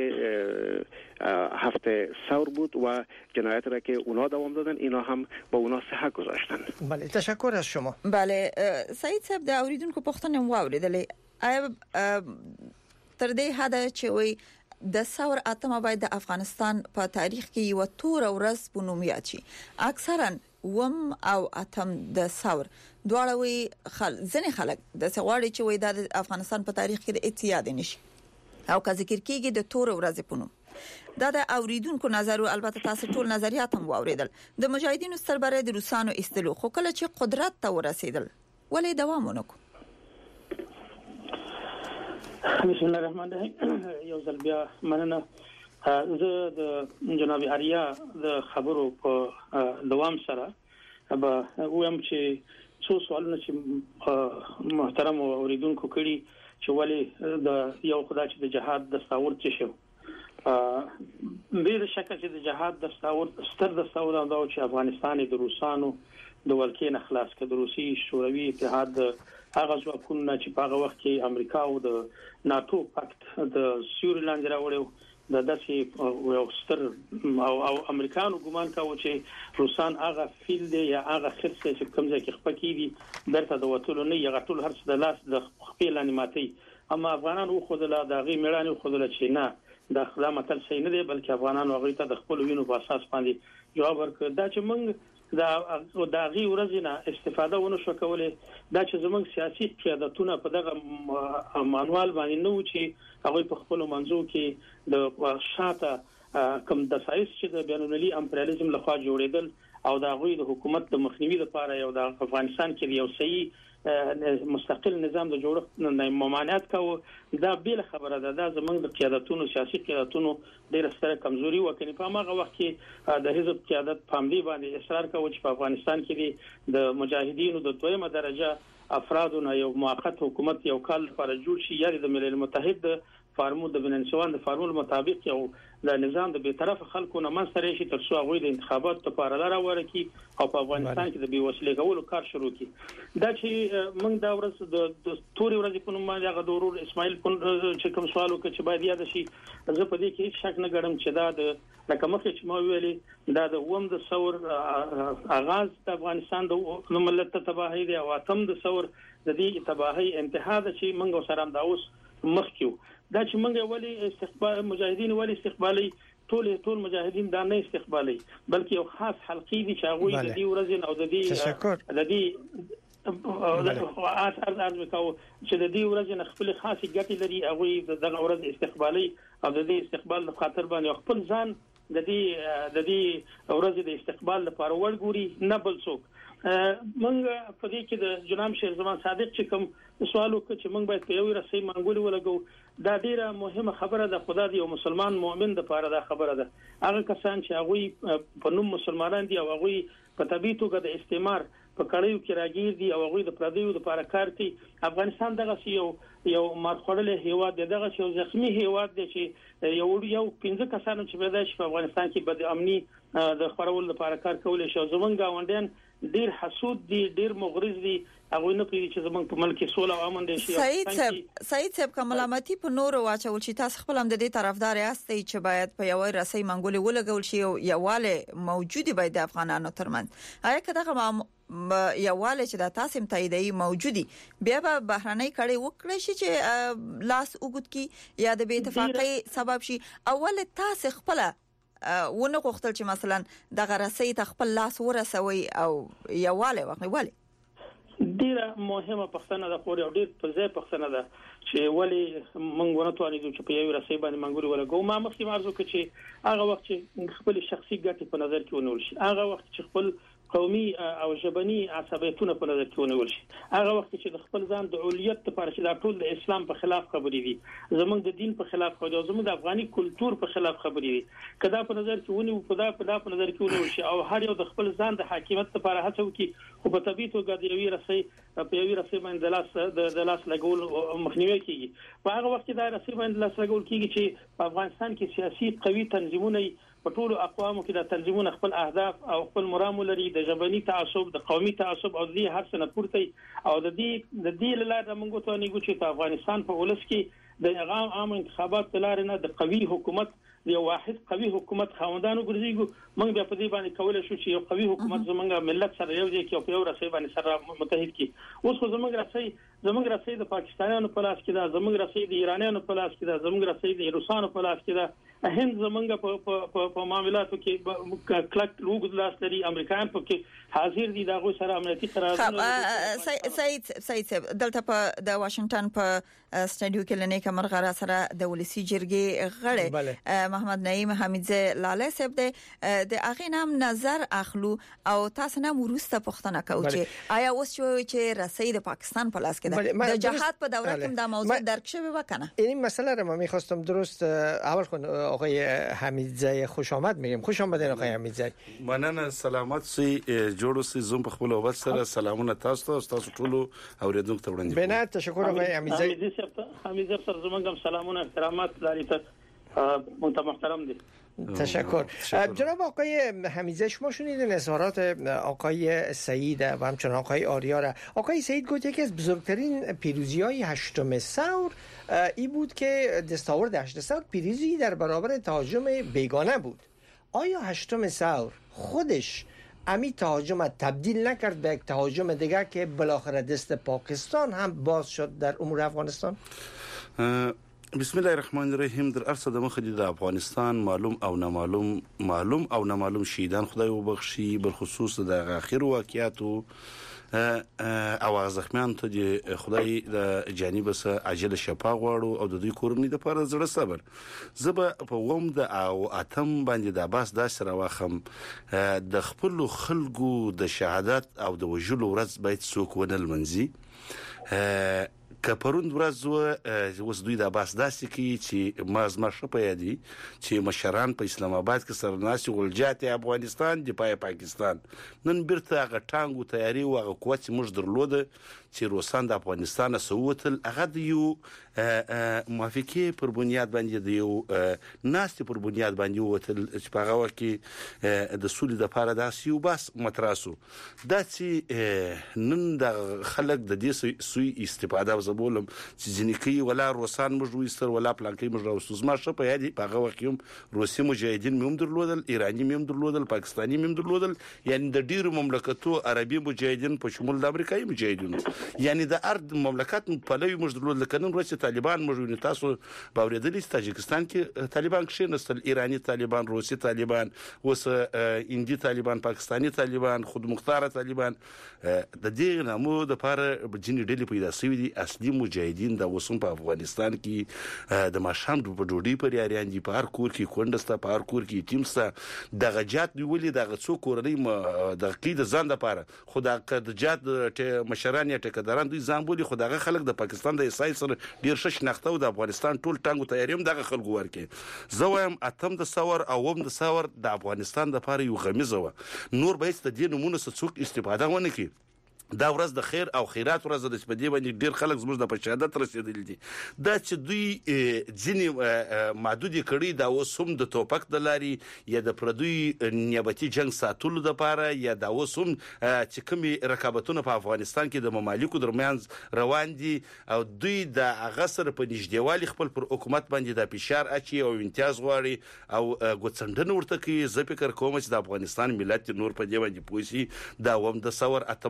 هفته ثور بود و جنایت را که اونا دوام دادن اینا هم با اونا صحه گذاشتن. بله، تشکر از شما. بله سعید صاحب، د اوریدونکو پوښتنه واوریدلې. آیا تر دې حد چې وي د ثور اتمه باید د افغانستان په تاریخ کې یو تور ورځ په نوم یاد شي؟ اکثرا وم او اتم د ثور دواړه وی خل ځنې خلک د سغواړي چې وي د افغانستان په تاریخ کې د اتحاد نشي او که ذکر کېږي د تور ورځ په نوم. دا د اوریدونکو نظر او البته تاسو ټول نظریات هم واوریدل. د مجاهدینو سربره د روسانو استلو خو کله چې قدرت ته ورسېدل ولې دوام ونکړ؟ بسم الله الرحمن الرحیم. یو ځل بیا مننه. زه د جناب آریا د خبرو په دوام سره به وایم چې څو سوالونه چې محترم اوریدونکو کړي چې ولې د یو خدای چې د جهاد د ثور څه شو به شکه چې د جهاد د ثور ستر د ثور دا چې افغانستان د روسانو د ولکې نه خلاص کړ. د روسي شوروي اتحاد هغه ځواکونه چې په هغه وخت کې امریکا او د ناتو پاکت د سیوري لاندې راوړیو د داسې یو ستر او او امریکانو ګمان کاوه چې روسان هغه فیل دی یا هغه خرڅه چې کوم ځای کې خپکی دي درته د وټولو نه یغه ټول هرڅ د لاس د خپل انیماتي. اما افغانانو خو د لا دغه میړانه خو د چې نه د خلا متل صحیح نه دی، بلکې افغانانو هغه ته د خپل وینو په اساس باندې جواب ورکړ. دا چې موږ دا د غي ورځینه استفاده ونه شو کولای، دا چې زموږ سیاسي قیادتونه په دغه مانوال باندې نو چې هغه په خپل منځو کې د شاته کوم د سایس چې د بینالمللي امپریالیزم لخوا جوړېدل او د غوی د حکومت د مخنیوي لپاره یو د افغانستان کې یو صحیح مستقل نظام د جوړښت نه ممانعت کاوه. دا بیل خبره ده. دا زمونږ د قیادتونو سیاسي قیادتونو ډېر ستره کمزوري وکړي. په هغه وخت کې د حزب قیادت پامدی باندې اصرار کاوه چې په افغانستان کې د مجاهدینو د دویمه درجه افرادونو یو موقت حکومت یو کال لپاره جوړ شي، یا د ملل متحد د فارمول د بننسوان د فارمول مطابق یو د نظام د بیطرف خلکو نه منځ شي تر څو هغه د انتخابات لپاره لاره ورکړي او په افغانستان کې د بیوسلې کولو کار شروع کړي. دا چې موږ دا ورځ د توري ورځ په نوم باندې هغه د ورور اسماعیل چې کوم سوال وکړي چې باید یاد شي، زه په دې کې هیڅ شک نه ګرم چې دا د لکه مخکې چې ما ویلي دا د ووم د ثور آغاز د افغانستان د ملت ته تباہي دی او اتم د ثور د دې تباہي انتها ده چې موږ سره د اوس مخکیو. دا چې موږ ولی استقبال مجاهدین ولی استقبالي ټول ټول مجاهدین دا نه استقبالي بلکې یو خاص حلقې دي چې هغه د دې ورځې او د دې د دې او د ارز ارز وکاو چې د دې ورځې خپل خاصه ګټه لري. هغه دغه ورځ استقبالي او د دې استقبال په خاطر باندې خپل ځان د دې د دې ورځې د استقبال لپاره ورګوري نه بل څوک. منګ په دې کې د جناب شیر زمان صادق چې کوم سوال وکړ چې موږ باید په یو رسۍ منګولي ولګو، دا ډیره مهمه خبره ده. خدای دې یو مسلمان مؤمن د پاره دا خبره ده. هغه کسان چې هغه په نوم مسلمانان دي او هغه په طبيعي توګه د استعمار په کړیو کې راګیر دي او هغه د پردیو لپاره کار کوي. افغانستان دغه یو یو مارخړل هیواد دی، دغه یو زخمی هیواد دی چې یو یو پنځه کسانو چې پیدا شي په افغانستان کې بد امني د خورول لپاره کار کولای شي. زمونږ گاونډیان ډیر حسود دي، ډیر مغرض دي، هغه نه پیږي چې زمونږ په ملک سوله او امن دي شي. سعید صاحب سعید صاحب کوملامتي په نور واچول شي، تاسو خپل هم د دې طرفدار یاستئ چې باید په یو رسۍ منګولي ولګول شي او یواله موجودي باید د افغانانو ترمنځ. آیا کله یواله چې د تاسو تاییدي موجودي بیا به بهرنۍ کړي وکړي شي چې لاس وګد کی یا د بې اتفاقۍ سبب شي؟ اول تاسو خپل ونه غوښتل چې مثلا د غرسۍ ته خپل لاس ورسوي او یواله وکړي؟ ولی ډیره مهمه پښتنه د خوري او ډیر په ځای پښتنه ده چې ولی موږ ونه توانیدو چې په یو رسې باندې منګوري ولګو. ما مخکې مرزو کې چې هغه وخت چې خپل شخصي ګټې په نظر کې ونیول شي، هغه وخت چې خپل قومي او ژبني عصبیتونه په نظر کې ونیول شي، هغه وخت چې د خپل ځان د اولیت لپاره چې دا ټول د اسلام په خلاف خبرې دي، زموږ د دین په خلاف خبرې دي، زموږ د افغاني کلچر په خلاف خبرې دي، کدا په نظر کې ونیو په دا په دا په نظر کې ونیول شي او هر یو د خپل ځان د حاکمیت لپاره هڅه وکړي، خو په طبيعي توګه د یوې رسۍ په یوې رسۍ باندې د لاس د لاس لګول مخنیوي کیږي. په هغه وخت کې دا رسۍ باندې لاس لګول کیږي چې په افغانستان کې سیاسي قوي تنظیمونه په ټولو اقوامو کې د تنظیمونو خپل اهداف او خپل مرام لري، د ژبني تعصب، د قومي تعصب او د هر څه نه پورته او د دې د دې لاره موږ ته نه ګوچې په افغانستان په ولس کې د عام عام انتخابات لاره نه د قوي حکومت یو واحد قوي حکومت خاوندانو ګرځيږي. موږ بیا په دې باندې کولای شو چې یو قوي حکومت زمونږ ملت سره یو ځای کې او په یو رسۍ باندې سره متحد کی. اوس خو زمونږ رسۍ زمونږ رسۍ د پاکستانیانو په لاس کې ده، زمونږ رسۍ د ایرانیانو په لاس کې ده، زمونږ رسۍ د روسانو په لاس کې ده، هند زمونږ په په معاملاتو کې کلک لوګ لاس لري، امریکایان په کې حاضر دي، دغه سره امنیتي قرارداد. سعید سعید دلته په د واشنگټن په سټډیو کې لنې کمر غرا سره د ولسی جرګې غړي محمد نعیم حمیدزی لاله صاحب د هغه نام نظر اخلو او تاسو نه ورسته پښتنه کوي چې آیا اوس چې رسۍ د پاکستان په لاس کې ده د جهاد په دوره کې دا موضوع درک شوی وکنه؟ این مسئله رو من می‌خواستم درست اول کن آقای حمیدزی خوش آمد میگم. خوش آمدین آقای حمیدزی. مننه، سلامت سي جوړ سي زوم په خپل وخت سره سلامونه تاسو ته تاسو ټول اوریدونکو ته وړاندې. بنا تشکر آقای حمیدزی. حمیدزی سره زمونږ سلامونه احترامات لري ته محترم دي. تشکر. جناب آقای حمیدزی، شما شنیدین اظهارات آقای سعید و همچنین آقای آریا را. آقای سعید گفت یکی از بزرگترین پیروزی‌های هشتم ثور این بود که دستاورد هشتم ثور پیروزی در برابر تهاجم بیگانه بود. آیا هشتم ثور خودش امی تهاجم تبدیل نکرد به یک تهاجم دیگر که بالاخره دست پاکستان هم باز شد در امور افغانستان؟ بسم الله الرحمن الرحیم. در ارسه د مخ د افغانستان معلوم او نامعلوم معلوم او نامعلوم شهیدان خدای وبخشي، بالخصوص د اخر واقعاتو او زخمیان ته د خدای د جانب سره عاجل شفا غواړو او د دوی کورنۍ د لپاره زړه صبر. زبه په ووم د او اتم باندې د باس د سره واخم د خپل خلکو د شهادت او د وجلو ورځ باید څوک ونل منځي. کپروند ورځ وس دوی د باس داسې کی چې ماز مشه پیادي چې مشران په اسلام آباد کې سرناسي ولجات افغانستان د پای پاکستان نن بیرته غټانګو تیاری او غ قوت موږ درلوده چې روسان د افغانستان سووتل هغه د یو موافقه پر بنیاد باندې د یو ناستي پر بنیاد باندې وتل چې په هغه کې د سولې د لپاره داسې یو بس متراسو دا چې نن د خلک د دې سوی استفاده زبولم چې ځنیکی ولا روسان مجويستر ولا پلانکی مجوسوز ما شپه یادي په هغه وخت هم روسي مجاهدین مم درلودل، ایرانی مم درلودل، پاکستانی مم درلودل، یعنی د ډیرو مملکتو عربي مجاهدین په شمول د امریکایي مجاهدینو، یعنی د ارد مملکت په لوي مج درلودل. کنن روسي طالبان مجونی تاسو باوریدلی تاجکستان کې طالبان کې نسل ایرانی طالبان، روسي طالبان، وس اندي طالبان، پاکستانی طالبان، خود مختار طالبان. د دې نامو د پاره جنې ډلې پیدا شوې دي. اصلي مجاهدین د وسوم په افغانستان کې د ماشام په ډوډۍ پر یاریان دي، په هر کور کې کونډسته، په هر کور کې یتیمسته د غجات نیولې د غڅو کورنۍ د قید ځان د پاره خدا د جات مشران یا ټکداران دوی ځان بولی خداغه خلک د پاکستان د اسای سره ډیر شش نختو د افغانستان ټول ټانګو تیاریم دغه خلکو ورکې زویم اتم د ثور او وم د ثور د افغانستان د پاره یو غمیزه و نور به ست د نمونه څوک استفاده ونه کی. دا ورځ د خیر او خیرات ورځ د سپدی باندې ډیر خلک زموږ د شهادت رسیدل دي. دا چې دوی ځینی محدودي کړي دا وسوم د توپک د لاري یا د پردوی نیابتي جنگ ساتلو د پاره یا دا وسوم چې کومي رقابتونه په افغانستان کې د ممالکو درمیان روان دي او دوی د غسر په نږدېوالي خپل پر حکومت باندې د فشار اچي او امتیاز غواړي او ګوتڅنډنه ورته کوي. زه فکر کوم چې د افغانستان ملت نور په دې باندې پوسی دا وم د ثور اتم د ثور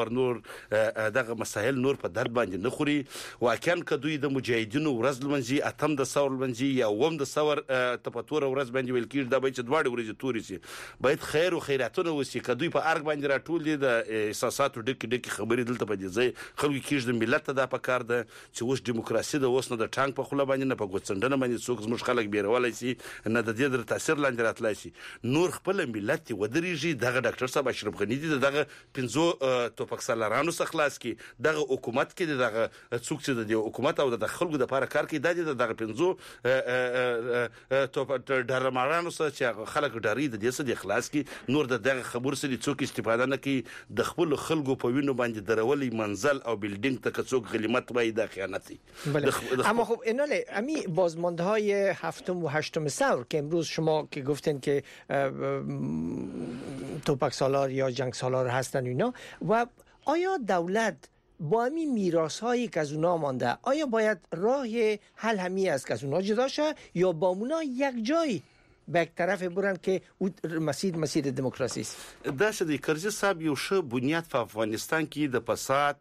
پر نور دغه مسایل نور په درد باندې نه خوري. واقعا کدوې د مجاهدینو ورځ لمنځي اتم د ثور لمنځي یا وم د ثور تپتور ورځ باندې ویل کیږي دا به چې دواړه ورځې توري سي باید خیر او خیراتونه وسی کدوې په ارګ باندې راټول دي د احساساتو ډک ډک خبرې دلته په دې ځای خلکو کېږي د ملت ته دا پکار ده چې اوس دیموکراسي د اوس نه د ټانک په خوله باندې نه په ګوتڅنډنه باندې څوک زموږ خلک بیرولای شي نه د دې در تاثیر لاندې راتلای شي. نور خپل ملت ودرېږي. دغه ډاکټر صاحب اشرف غنی دي دغه پنځو توپک سالارانو څخه خلاص کی دغه حکومت کې دغه څوک چې د حکومت او د خلکو د لپاره کار کوي د دغه پنځو توپ ډرمارانو څخه چې خلک ډاری د دې څخه د خلاص کی. نور د دغه خبر سره څوک استفاده نه کوي د خپل خلکو په وینو باندې درولي منزل او بیلدینگ ته څوک غلیمت وای د خیانتی. اما خب ایناله امی بازمانده های هفتم و هشتم ثور که امروز شما که گفتن که توپک سالار یا جنگ سالار هستن اینا و آیا دولت با امی میراث هایی که از اونا مانده آیا باید راه حل همی است که از اونا جدا شه یا با اونا یک جای به یک طرف برن که مسیر مسیر دموکراسی است؟ دا شدی کرزی صاحب یو ښه بنیاد په افغانستان کې د فساد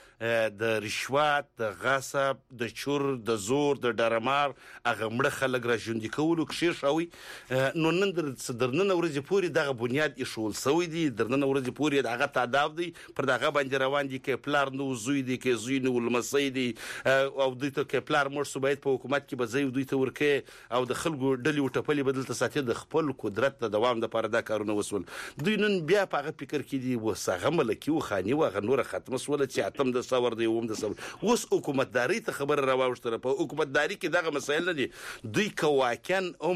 د رشوت د غصب د چور د زور د ډرمار هغه مړه خلک را ژوندي کولو کې شوی نو نن در درنن ورځې پوری دغه بنیاد ایښول سوی دی درنن ورځې پوری دغه تعداد دی پر دغه باندې روان دي کې پلار نو زوی دی کې زوی نو لمسي دی او دوی ته کې پلار مر سو باید په حکومت کې به زوی دوی ته ورکه او د خلکو ډلې وټپلې بدل ته ساتي د خپل قدرت د دوام لپاره دا کارونه وسول. دوی نن بیا په هغه فکر کې دي وسغه ملکی و خاني و غنور ختم سول چې اتم د ثور دی ووم د ثور اوس حکومتداري ته خبر راوښتره. په حکومتداري کې دغه مسایل نه دي. دوی کواکن هم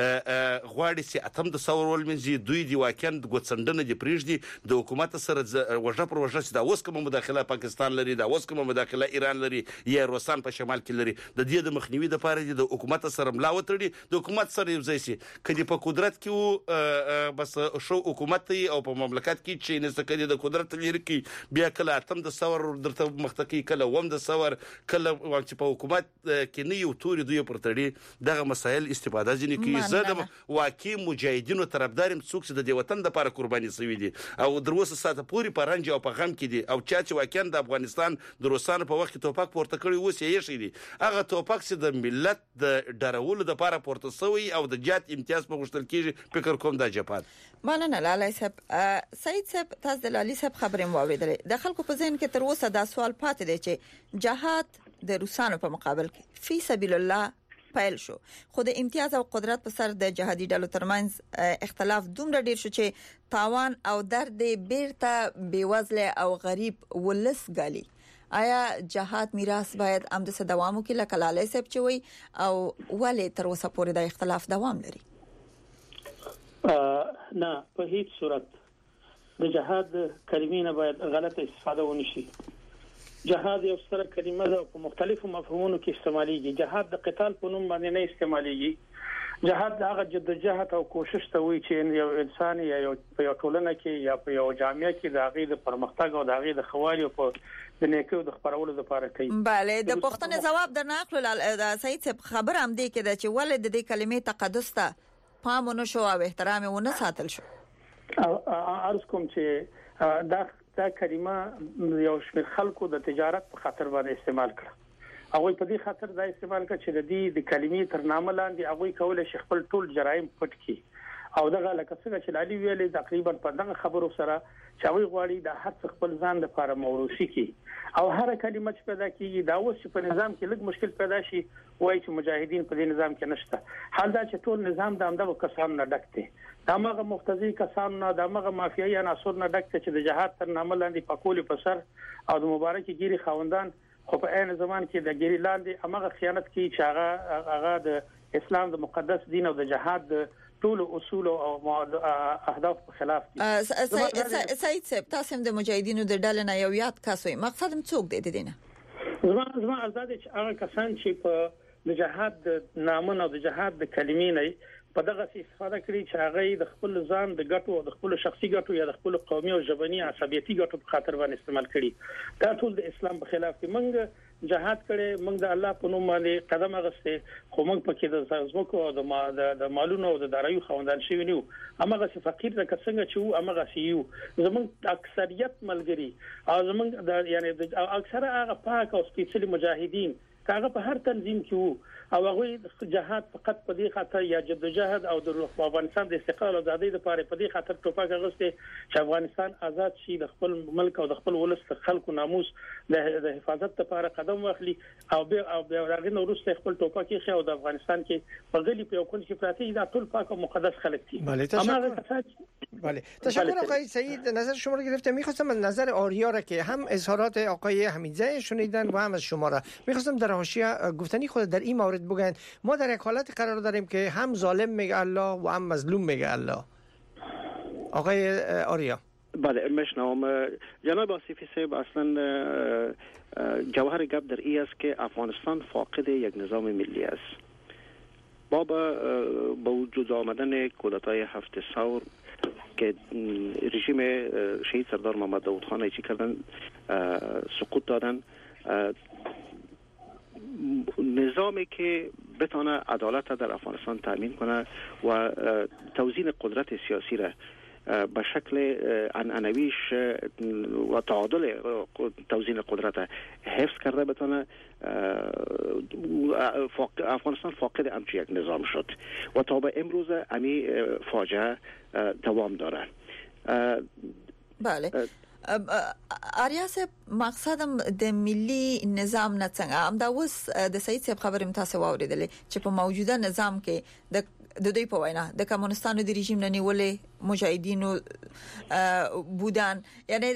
غواړي چې اتم د ثور ولمنځي دوی دی واکن د ګوتڅنډنه دی پریږدي د حکومت سره وژه پر وژه چې دا اوس کوم مداخله پاکستان لري دا اوس کوم مداخله ایران لري یا روسان په شمال کې لري د دې د مخنیوي د پاره د حکومت سره ملا وتړي د حکومت سره یو ځای شي کدي په قدرت کې بس شو حکومت او په مملکت کې چې نه سکدي د قدرت لري کې بیا کله اتم د ثور درته مختکی کله وم د ثور کله چې په حکومت کې نه یو توري دوی پرتړي دغه مسایل استفاده ځنی کې زده واقعي مجاهدینو طرفدارم څوک چې د دې وطن د لپاره قرباني شوی دي او دروسه ساته پوری پرنج او په غم کې دي او چا چې واقعا د افغانستان د روسانو په وخت کې توپک پورته کړی اوس یې شي دي هغه توپک چې د ملت د ډارولو د لپاره پورته شوی او د جات امتیاز په غوښتل کېږي فکر کوم د جپان مننه لالی صاحب. سعید صاحب تاسو د لالی صاحب خبرې مو اوریدلې د خلکو په ذهن کې تر اوسه دا سوال پاتې دی چې جهاد د روسانو په مقابل کې فی سبیل الله پیل شو خو د امتیاز او قدرت په سر د جهادي ډلو ترمنځ اختلاف دومره ډیر شو چې تاوان او درد بیرته بیوزله او غریب ولس غالي. آیا جهاد میراث باید هم د دوام وکړي لکه لالی صاحب چې وي او ولې تر اوسه پورې د اختلاف دوام لري؟ نه په هیڅ صورت د جهاد کلمې نه باید غلطه استفاده ونشي. جهاد یو ستره کلمه ده په مختلفو مفهومونو کې استعمالېږي. جهاد د قتال په نوم باندې نه استعمالېږي. جهاد د هغه جدوجهد او کوشش ته وایي چې یو انسان یا یو په یو ټولنه کې یا په یو جامعه کې د هغې د پرمختګ او د هغې د خوالي او په د نیکیو د خپرولو لپاره کوي. بله د پښتنې جواب درنه اخلو سعید صاحب خبر هم دی کې چې ولې د دې کلمې تقدس ته پام ونه شو او احترام ونه ساتل شو. عرض کوم چې دا دا کلمه یو شمېر خلکو د تجارت په خاطر باندې استعمال کړه. هغه په دې خاطر دا استعمال کړ چې د دې د کلمې تر نامه لاندې هغه کولای شي خپل ټول جرایم پټ کړي او دغه لکه څنګه چې علي ویلې تقریبا په دغه خبرو سره چې هغه غواړي د هر خپل ځان لپاره موروثي کړي او هر کلمه چې پیدا کیږي دا اوس په نظام کې لږ مشکل پیدا شي وایي چې مجاهدین په دې نظام کې نشته. حال دا چې ټول نظام د همدغه کسانو نه ډک دی دا مغه مختزي کسانو نه دا مغه مافیایي عناصر نه ډک چې د جهاد تر نامه لاندې پکولي په سر او د مبارک ګيري خوندان خو په عین زمان کې د ګيري لاندې هغه خیانت کوي چې هغه هغه د اسلام د مقدس دین او د جهاد د ټول اصول او اهداف په خلاف دي. سعید صاحب تاسو هم د مجاهدینو د ډلې نه یو یاد کاسوي مقصد هم څوک دی د دینه؟ زما زما آزاد چې هغه کسان چې په د جهاد د نامونو د جهاد د کلمې نه په دغه استفاده کړي چې هغه د خپل ځان د ګټو او د خپل شخصي ګټو یا د خپل قومي او ژبني عصبیتي ګټو په خاطر باندې استعمال کړي. دا ټول د اسلام په خلاف دي. موږ جهاد کړي، موږ د الله په نوم باندې قدم اخیسته، خو موږ پکې د ځمکو او د د مالونو او د دارایو خوندان شوی نیو. هغه څه فقیر د څنګه چې وو هغه سيو زموږ اکثریت ملګری او زموږ د یعنی د اکثره هغه پاک او سپیڅلي مجاهدین هغه په هر تنظیم کې وو او هغه جهاد فقط په دې خاطر یا جدوجہد او د افغانستان د استقلال او ازادۍ لپاره په دې خاطر ټوپک غوښته چې افغانستان آزاد شي، د خپل ملک او د خپل ولس خلکو ناموس د حفاظت لپاره قدم واخلي او به او به راغلی نو وروسته خپل ټوپک یې خو د افغانستان کې په غلي په کون کې پراته دا ټول پاک او مقدس خلک دي. بله تشکر. بله تشکر آقای سعید. نظر شما رو گرفتم. می‌خواستم از نظر آریا را که هم اظهارات آقای حمیدزاده شنیدن و هم از شما را می‌خواستم در حاشیه گفتنی خود در این مورد بگن. ما در یک حالت قرار داریم که هم ظالم میگه الله و هم مظلوم میگه الله. آقای آریا. بله مشنوم جناب آصفی صاحب. اصلا جوهر گپ در این است که افغانستان فاقد یک نظام ملی است. با با وجود آمدن کودتای هفت ثور که رژیم شهید سردار محمد داود خان چی کردن سقوط دادن، نظامی که بتونه عدالت در افغانستان تامین کنه و توزیع قدرت سیاسی را به شکل عنعنویش و تعادل توزیع قدرت حفظ کرده بتونه، افغانستان فاقد همچی یک نظام شد و تا به امروز امی فاجعه دوام داره. بله آریا صاحب، مقصدم د ملي نظام نه څنګه هم دا اوس د سعید صاحب خبرې تاسو واوریدلې چې په موجوده نظام کې د د دوی په وینا د کمونستانو د رژیم نه نیولې مجاهدینو بودان، یعنی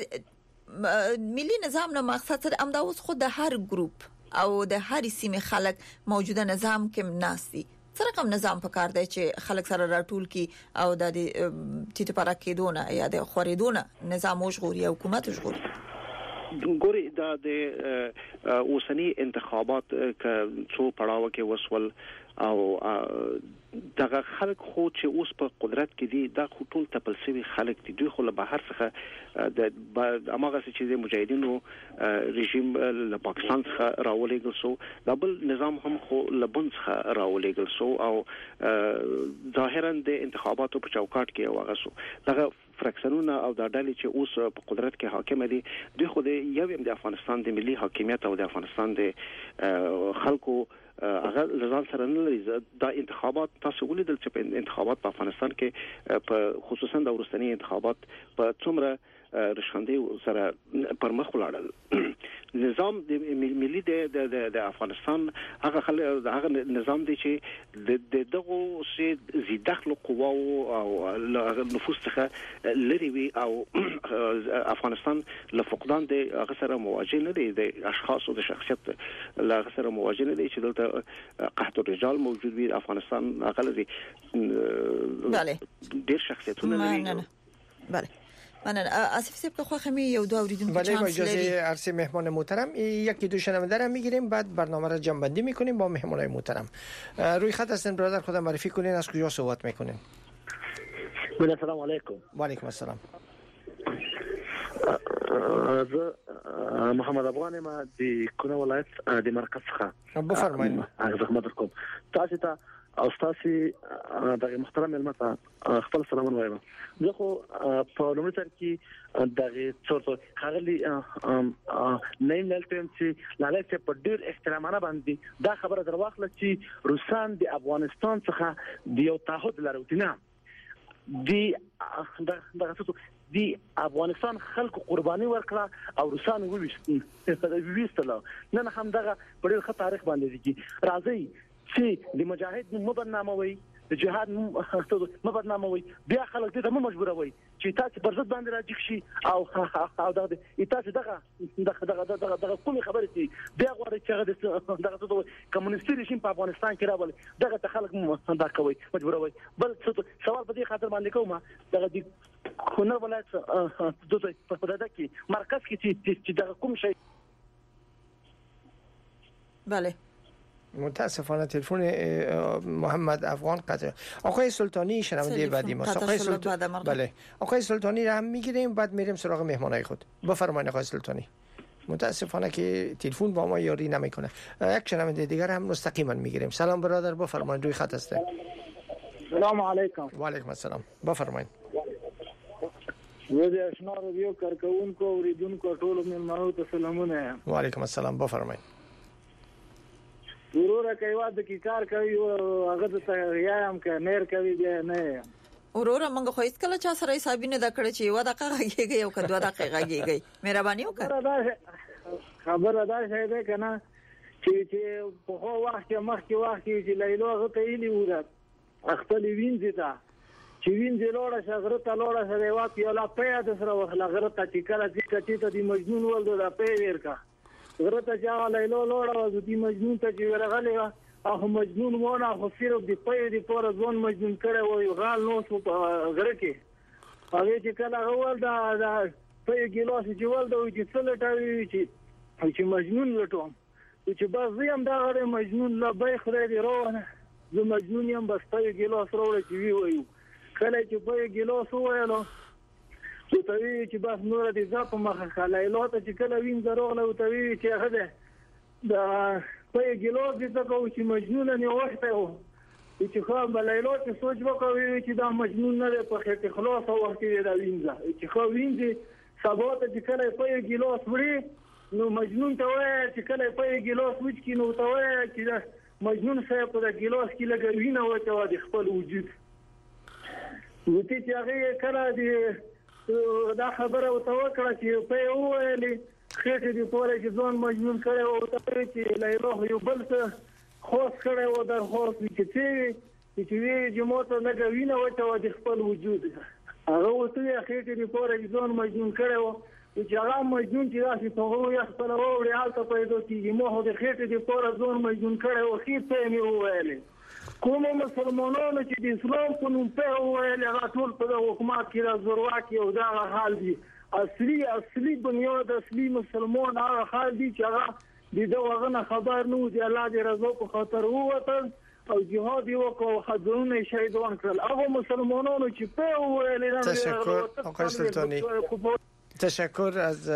ملي نظام نه مقصد هم دا اوس خود د هر ګروپ او د هر سیمه خلک موجوده نظام کې ناسي. څه رقم نظام پکار دی چې خلک سره راټول کی او د تیت پراکېدونه یا د خوریدونه نظام وشغوري حکومت وشغوري؟ ګوري دا د اوسنی انتخابات که څو پړاو کې وسول او دغه خلک خو چې اوس په قدرت کې دي دا خو ټول تپلسوي خلک دي. دوی خو له بهر څخه د اماغه چې د مجاهدینو رژیم له پاکستان څخه راولېږل سو، د بل نظام هم خو له بن څخه راولېږل سو او ظاهرا د انتخاباتو په چوکاټ کې واغ سو. دغه فرکسنونه او د ډلې چې اوس په قدرت کې حاکم دي دوی خو د یو د افغانستان د ملي حاکمیت او د افغانستان د خلکو هغه لزان سره نه لري. دا انتخابات تاسو ولیدل چې په انتخابات په افغانستان کې په خصوصا د ورستنی انتخابات په څومره رشخندې سره پر مخ ولاړل. نظام د ملي د د افغانستان هغه هغه نظام دی چې د دغه سي زیدخل قواو او نفوذ څخه لري وي او افغانستان له فقدان د هغه سره مواجه نه دی، د اشخاص او د شخصیت له هغه سره مواجه نه دی چې دلته قحط الرجال موجود وي. افغانستان هغه لري بله ډیر شخصیتونه لري. بله من آصف صاحب که خواهی می یو دو اوریدون که چانس لری. بله عرض مهمان محترم یکی دو شنونده را میگیریم بعد برنامه را جمع بندی میکنیم با مهمانای محترم. روی خط هستین برادر، خودم معرفی کنین از کجا صحبت میکنین؟ بله سلام علیکم. و علیکم السلام. محمد افغان ما د کونه ولایت د مرکز څخه. بفرمایئ. زحمت کوم. تاسو ته او تاسو د محترم علمت خپل سلام وایم. زه خو په لومړي سر کې دغه څورته خغلی نه نلته چې لاله چې په ډیر احترامانه باندې دا خبره درواخله چې روسان د افغانستان څخه د یو تعهد لرونکي دی دغه څه دی افغانستان خلکو قرباني ورکړه او روسان وویستله. نن هم دغه په ډیر ښه تاریخ باندې دي. راځي چې د مجاهد مبرناموي د جهاد مبرناموي بیا خلک دې ته مجبوروي چې تاسو پر ضد باندې راځي شي او او دغه تاسو دغه دغه دغه دغه کومه خبره دي بیا غواړي چې دغه دغه کمونیستي رژیم په افغانستان کې راولي دغه ته خلک دا کوي مجبوروي. بل سوال په دې خاطر باندې کوم دغه د کونړ ولایت په پداده کې مرکز کې چې دغه کوم شي. بله متاسفانه تلفن محمد افغان قطع. آقای سلطانی شنونده بعدی ما. آقای سلطانی بله آقای سلطانی را هم میگیریم بعد میریم سراغ مهمانای خود. بفرمایید آقای سلطانی. متاسفانه که تلفن با ما یاری نمیکنه. یک شنونده دیگر هم مستقیما میگیریم. سلام برادر، بفرمایید، روی خط هستید. سلام علیکم. و علیکم السلام، بفرمایید. وځي آشنا رادیو کارکونکو اوریدونکو ټول مېلمنو ته سلامونه. و علیکم السلام، بفرمایید. وروره کوي واده کی کار کوي او هغه ته یایم ک نیر کوي بیا نه. وروره موږ خو هیڅ کله چا سره حسابینه د کړه چې یو دقیقه غږیږي او کدو دقیقه غږیږي. مهرباني وکړه. خبره ده شه ده کنه چې چې په هغه وخت مخکې وخت چې لیلو هغه ته ایلی وره خپل وینځي تا چې وینځي لوړه شغره ته لوړه سره واپی ولا په د سره وخلا غره ته چې کله چې کټی ته د مجنون ولده د په ورکا غره ته چې لیلو لوړه د مجنون ته چې ورغلی هغه مجنون ونه خو صرف د په دې پور ځون مجنون کړي وي غال نو څو غره کې هغه چې کله اول دا په ګلاس چې ولده چې څلټوي چې چې مجنون لټوم چې بس زم دا غره مجنون لا به خره دی روانه زه مجنون یم بس په ګلاس وروړي چې وی وایو کله چې په ګلاس وایلو چې ته وی چې بس نور دې ځپ مخه خلایلو ته چې کله وین دروغله او ته وی چې هغه دا په ګلاس دې ته چې مجنون نه وخته و چې خو بلایلو ته سوچ وکوي چې دا مجنون نه په خېټه خلاص او وخت دې دا وینځه چې خو وینځي سبا ته چې کله په ګلاس وړي نو مجنون ته وای چې کله په ګلاس وچ کې نو ته وای چې مجنون صاحب په ګلاس کې لګوینه وته د خپل وجود وتی چې هغه کله دې دا خبره او توکړه چې په وایلی خېټه دې پورې چې ځون مجنون کړي او ته چې لیلو یو بل څه خوښ کړي او در خوښ چې چې چې وی جماعت لګوینه وته د خپل وجود هغه وته خېټه دې پورې چې ځون مجنون کړي چې هغه مجنون چې راشي په هغه یو خپل وړي حالت پیدا کیږي مو د خېټې د پوره ځون مجنون کړي او خېټه مې وویلې کوم مسلمانانو چې د اسلام په نوم په وویل هغه ټول په حکومت کې راځورواکي او دا حال دي اصلي اصلي بنیاد اصلي مسلمان هغه حال دي چې هغه د دغه نه خبر نه دی الله دې رضا په خاطر ووتل او جهاد یو کو حضرونه شهیدان کړل هغه مسلمانانو چې په وویل تشکر آقای سلطانی. تشکر از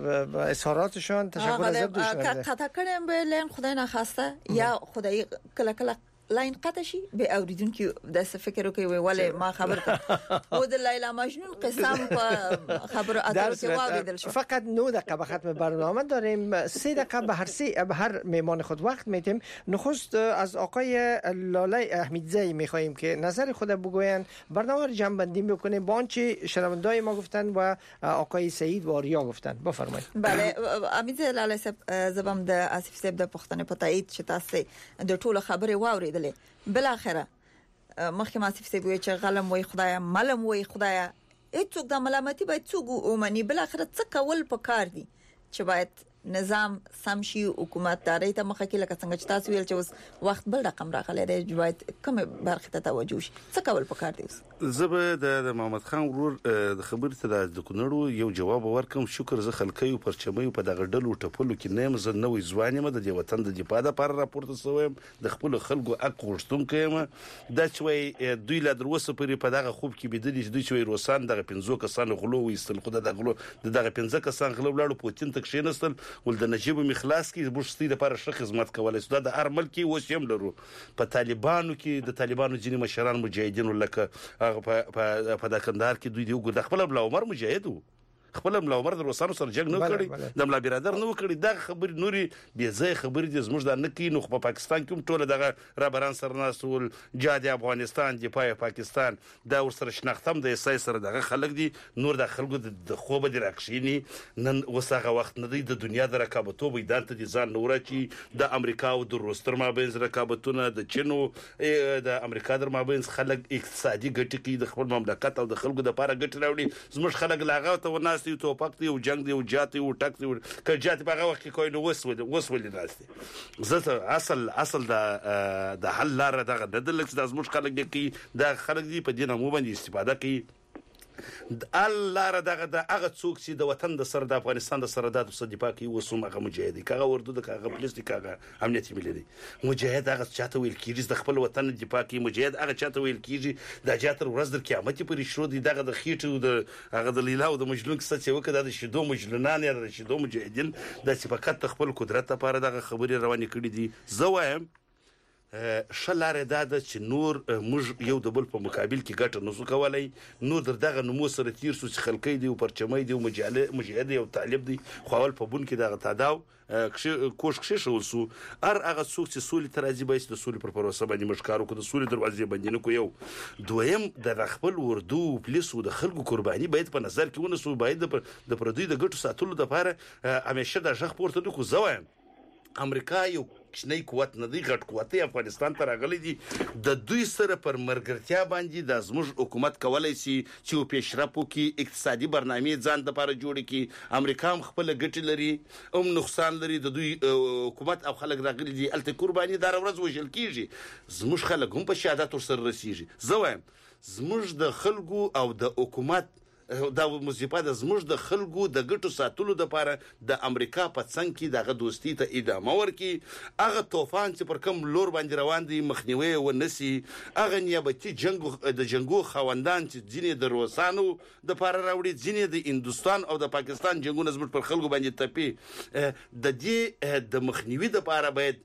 اظهاراتشان. تشکر از ضبطشان. قطع کردم به لین خدای نخواسته یا خدای کلا کلا لاین قطع شي به اوریدونکو داسې فکر وکوي ولی ما خبر کړ و د لیلا مجنون قسم په خبر اتر کې واوریدل شو. فقط نه دقیقه به ختم برنامه داریم، سه دقیقه به هر سه به هر مهمان خود وقت میدیم. نخست از آقای لاله احمدزی میخواهیم که نظر خود بگویند، برنامه رو جمع بندی بکنیم با آنچه شنونده‌های ما گفتن و آقای سعید واریا گفتن. بفرمایید. بله امیدزی لاله صاحب زبم د اسف صاحب د پښتنې پتاید چې تاسو د ټولو خبرې واورید بل اخره مخکې ما صفه وی چې غلم وای خدایا ملم وای خدایا هیڅوک د ملامتي باید څوک اومني بل اخره څه کول پکار دي چې باید نظام سمشي حکومت داري ته مخکې لکه څنګه چې تاسو ویل چې اوس وخت بل رقم راغلی دی باید کوم برخه ته توجه شي څه کول پکار دي. زه د محمد خان ورور د خبرې ته د کونړو یو جواب ورکم. شکر زه خلکې پر چمې په دغه ډلو ټپلو کې نیم زه نوې ځوانیم د دې وطن د دفاع لپاره راپورته سوم د خپل خلکو حق غوښتونکو یم. دا چې دوی لا دروسه پرې په دغه خوب کې بيدلی چې دوی چې روسان دغه پنځو کسان غلو وېستل خو دغه غلو دغه پنځه کسان غلو لاړو پوتین ته کښینستل ول د نجيب مخلاص کې بوشتي لپاره شخص خدمت کولای سو د هر ملک اوس هم لرو. په طالبانو کې د طالبانو ځینې مشران مجاهدین لکه هغه په په د کندهار کې دوی دی وګور د خپل بل عمر مجاهد وو خپل ملا عمر د روسانو سره جنگ نه کړی د ملا برادر نه وکړي دا خبر نوري بي ځای خبر دي زموږ د نکې نو په پاکستان کې ټول دغه رابران سرناسول جهاد افغانستان دی پای پاکستان دا ور سره شناختم د اسای سره دغه خلک دي نور د خلکو د خوب دي راکشيني نن وسغه وخت نه دی د دنیا د رقابتو وېدان ته دي ځان نور چی د امریکا او د روس تر مابین رقابتونه د چینو د امریکا در مابین خلک اقتصادي ګټه کې د خپل مملکت او د خلکو د لپاره ګټه راوړي زموږ خلک لاغه ته وناس یو توپک دی او جنگ دی او جات دی او ټک دی که جات په هغه وخت کې کوی نو وسول وسول راځي زه اصل اصل د د حل لار دغه د لکه د زموږ خلک دی کې د خلک دی په دینه مو باندې استفاده کوي الله دغه د هغه څوک چې د وطن د سر د افغانستان د سرحداتو څخه دفاع کوي وسوم هغه مجاهد کاغه وردو د کاغه پولیس د کاغه امنیتي ملي دي مجاهد هغه چاته ویل کیږي د خپل وطن دفاع کوي مجاهد هغه چاته ویل کیږي د جاتر ورځ د قیامت پرې شروع دي دغه د خېټو د هغه د لیلا او د مجنون څه چې وکړه د شیدو مجنونان یا د شیدو مجاهدین د فقط خپل قدرت لپاره دغه خبري روانې کړې دي زه وایم شلاره دا چې نور موږ یو د بل په مقابل کې ګټه نسو کولای نور در دغه نمو سره تیر سو چې خلکې دی او پرچمې دی او مجاله مجاهد او طالب دی خوال په بون کې دغه تاداو کوش کښې شو سو ار هغه څوک چې سولې ترازی به د سولې پر پروسه باندې مشکارو کو د سولې دروازې باندې نه کو یو دویم د خپل وردو پولیس او د خلکو قرباني باید په نظر کې ونسو باید د پردوی د ګټو ساتلو لپاره همیشه د ځخ پورته د کو زوایم امریکا یو کشنی قوت نه دی غټ قوت افغانستان ته راغلی دي د دوی سره پر مرګرتیا باندې د زموږ حکومت کولای شي چې پیشرفت وکړي اقتصادي برنامه ځان د لپاره جوړ کړي امریکا هم خپل ګټې لري هم نقصان لري د دوی حکومت او خلک راغلي دي الته قرباني دار ورځ وشل کیږي زموږ خلک هم په شهادت سره رسیږي زه وایم زموږ د خلکو او د حکومت دا مصیبت د زموږ د خلکو د ګټو ساتلو لپاره د امریکا په څنګ کې دغه دوستي ته ادامه ورکړي هغه طوفان چې پر کوم لور باندې روان دي مخنیوي ونسي هغه نیابتي جنگ د جنگو خوندان چې ځینې د روسانو د لپاره راوړي ځینې د هندستان او د پاکستان جنگونه زموږ پر خلکو باندې تپي د دې د مخنیوي لپاره باید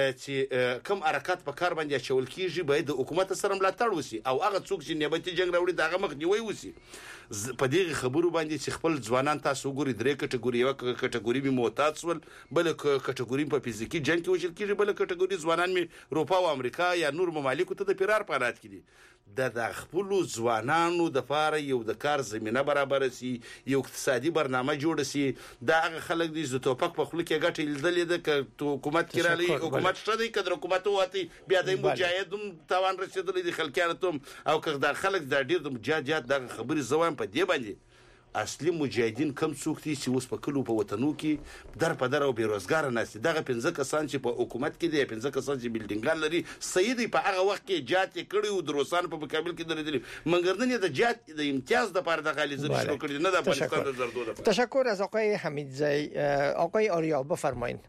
چې کوم حرکت په کار باندې چول کیږي باید د حکومت سره ملاتړ وسی او هغه څوک چې نیابتي جنگ راوړي دغه مخنیوي وسی په دې خبرو باندې چې خپل ځوانان تاسو ګوري درې کټګوري یو کټګوري می معتاد سول بل کټګوري په فزیکی جنگ کې وشل کیږي بل کټګوري ځوانان می اروپا او امریکا یا نور ممالک ته د فرار په حالت کې دي د خپل ځوانانو د فار یو د کار زمينه برابر سي یو اقتصادي برنامه جوړ سي دا هغه خلک دي چې توپک په خپل کې ګټه لیدلې د حکومت کې رالي حکومت شته د حکومت واتي بیا د مجاهدوم توان رسیدلې د خلکانتوم او که د خلک د ډیر د مجاهدات د خبري زوام په دی باندې اصلي مجاهدین کم څوک دي چې اوس په کلو په وطنو کې در په در او بیروزګار ناست دغه پنځه کسان چې په حکومت کې دي پنځه کسان چې بلډینګان لري سیدی په هغه وخت کې جات کړي او د روسان په مقابل کې درېدل مګر نه د جات د امتیاز د پاره د غالیزر شروع کړي نه د افغانستان د زردو د تشکر از آقای حمیدزی. آقای آریا بفرمایید.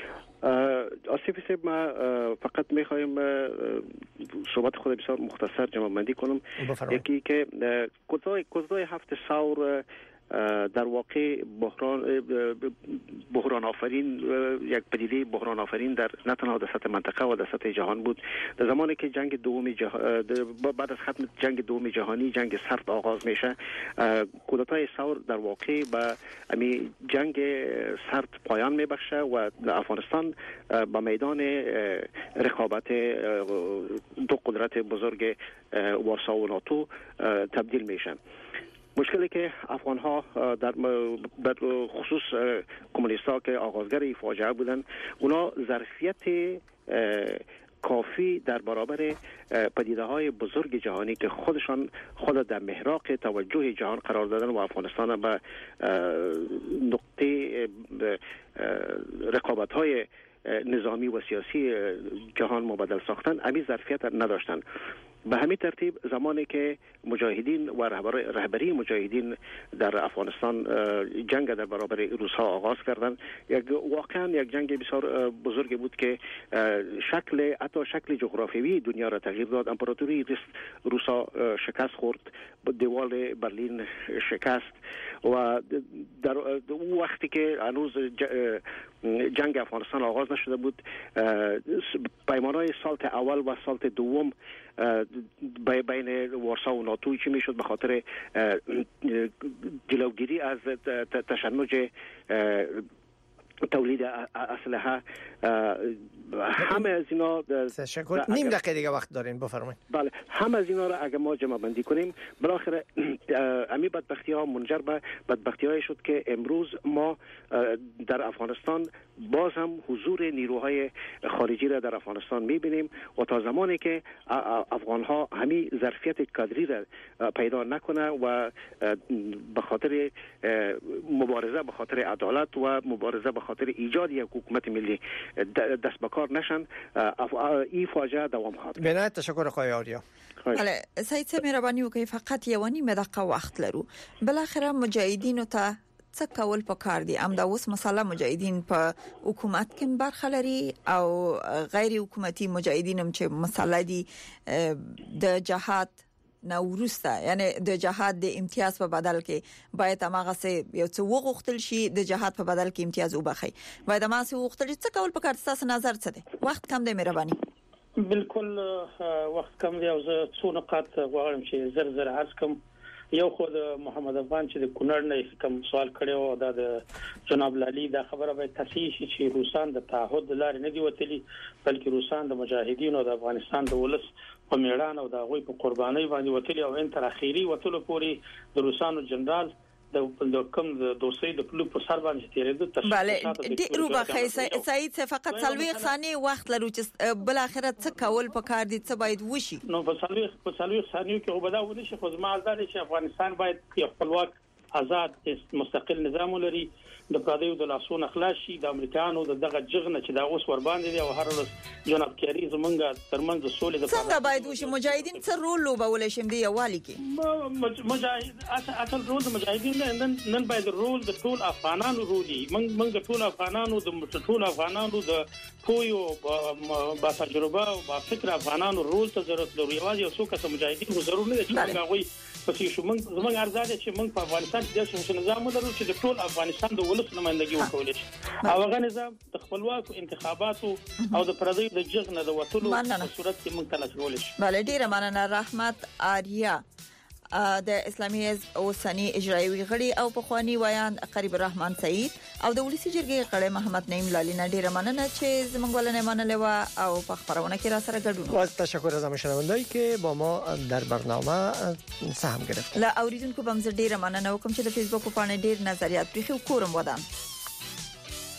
آصف صاحب ما فقط میخوایم صحبت خود بسیار مختصر جمع بندی کنم. یکی که کوتاه کوتاه هفت ساور در واقع بحران بحران آفرین یک پدیده بحران آفرین در نه تنها در سطح منطقه و در سطح جهان بود. در زمانی که جنگ دوم جهان بعد از ختم جنگ دوم جهانی جنگ سرد آغاز میشه کودتای ثور در واقع به امی جنگ سرد پایان میبخشه و افغانستان به میدان رقابت دو قدرت بزرگ وارسا و ناتو تبدیل میشه. مشکلی که افغان ها در خصوص کمونیست ها که آغازگر این فاجعه بودن اونا ظرفیت کافی در برابر پدیده های بزرگ جهانی که خودشان خود در محراق توجه جهان قرار دادن و افغانستان به نقطه رقابت های نظامی و سیاسی جهان مبادل ساختن امی ظرفیت نداشتن. به همین ترتیب زمانی که مجاهدین و رهبری مجاهدین در افغانستان جنگ در برابر روس‌ها آغاز کردند یک واقعا یک جنگ بسیار بزرگ بود که شکل حتی شکل جغرافیایی دنیا را تغییر داد. امپراتوری روسا شکست خورد، دیوار برلین شکست و در اون وقتی که هنوز جنگ افغانستان آغاز نشده بود پیمانهای سالت اول و سالت دوم بین وارسا و ناتو چی میشد به خاطر جلوگیری از تشنج تولید اسلحه همه از اینا تشکر. نیم دقیقه دیگه وقت دارین بفرمایید. بله همه از اینا را اگه ما جمع بندی کنیم بالاخره امی بدبختی ها منجر به بدبختی هایی شد که امروز ما در افغانستان باز هم حضور نیروهای خارجی را در افغانستان میبینیم و تا زمانی که افغان ها همین ظرفیت کادری را پیدا نکنه و به خاطر مبارزه به خاطر عدالت و مبارزه به خاطر ایجاد یک حکومت ملی دست به کار نشن این فاجعه دوام خواهد. بنایت تشکر آقای آریا. بله سید صاحب مهربانی وکړئ فقط یو نیمه دقیقه دقیقه وخت لرو. بل اخره مجاهدینو ته څه کول پکار دي؟ ام دا اوس مسله مجاهدین په حکومت کې برخه لري او غیر حکومتي مجاهدینم چې مسله دي د جهاد نو ورسته، یعنی د جهاد د امتیاز په بدل کې باید هغه څه یو څه وغوښتل شي، د جهاد په بدل کې امتیاز وبخي. باید ما څه وغوښتل څه کول پکار؟ تاسو نظر څه دی؟ وخت کم دی مهرباني. بالکل وخت کم دی او زه څو نقاط غواړم چې زر زر عرض کوم. یو خو د محمد افغان چې د کونړ نه کوم سوال کړو دا د جناب لالي دا خبره به تصحیح شي چې روسان د تعهد لارې نه دی وتلي، بلکې روسان د مجاهدینو د افغانستان د ولس په میړانه او د غوي په قرباني باندې وتلي او ان تر اخیری وتلو پوري د روسانو جنرال د کوم د دوسي د پلو په سر باندې تیرېدو تر بله ډیرو بخې سعید څه فقط څلوي ثانیه وخت لرو چې بل اخرت څه کول پکار دي، څه باید وشي؟ نو په څلوي په څلوي ثانیه کې وبدا ونی شي خو زما ځل چې افغانستان باید یو خپلواک آزاد مستقل نظام ولري، د پردیو د لاسونو خلاص شي، د امریکانو د دغه جغنه چې دا اوس ور باندې دی او هر ورځ جناب کیری زمونږ ترمنځ سولې د څنګه باید وشي؟ مجاهدین څه رول لوبول شي د یوالي کې؟ مجاهد اصل رول د مجاهدین نن نن باید رول د ټول افغانانو رولي. من من د ټول افغانانو د ټول افغانانو د پویو با تجربه او با فکر افغانانو رول ته ضرورت لري. یوازې یو څو کس مجاهدین خو ضرور نه دي چې هغه پسې شو. موږ زموږ ارزاده چې موږ په افغانستان کې د شوم نظام لرو چې د ټول افغانستان د ولس نمائندګي وکولای شي او هغه نظام د خپلواک انتخاباتو او د پردیو د جغنه د وټولو په صورت کې موږ تلاش کولای شي. بله ډیره مننه. رحمت آریا د اسلامي حزب اوسنی اجرایی غړي او په خواني ویان قریب الرحمن سعید او د ولسی جرګې غړي محمد نعیم لالینا ډیره مننه چې زموږ ولنه منلې او په خبرونه کې را سره ګډون. باز تشکر از مشنوندایی که با ما در برنامه سهم گرفتن. لا اوریدونکو بم زه ډیره مننه وکم چې د فیسبوک په پاڼه ډیر نظریات پرې خو کورم ودان.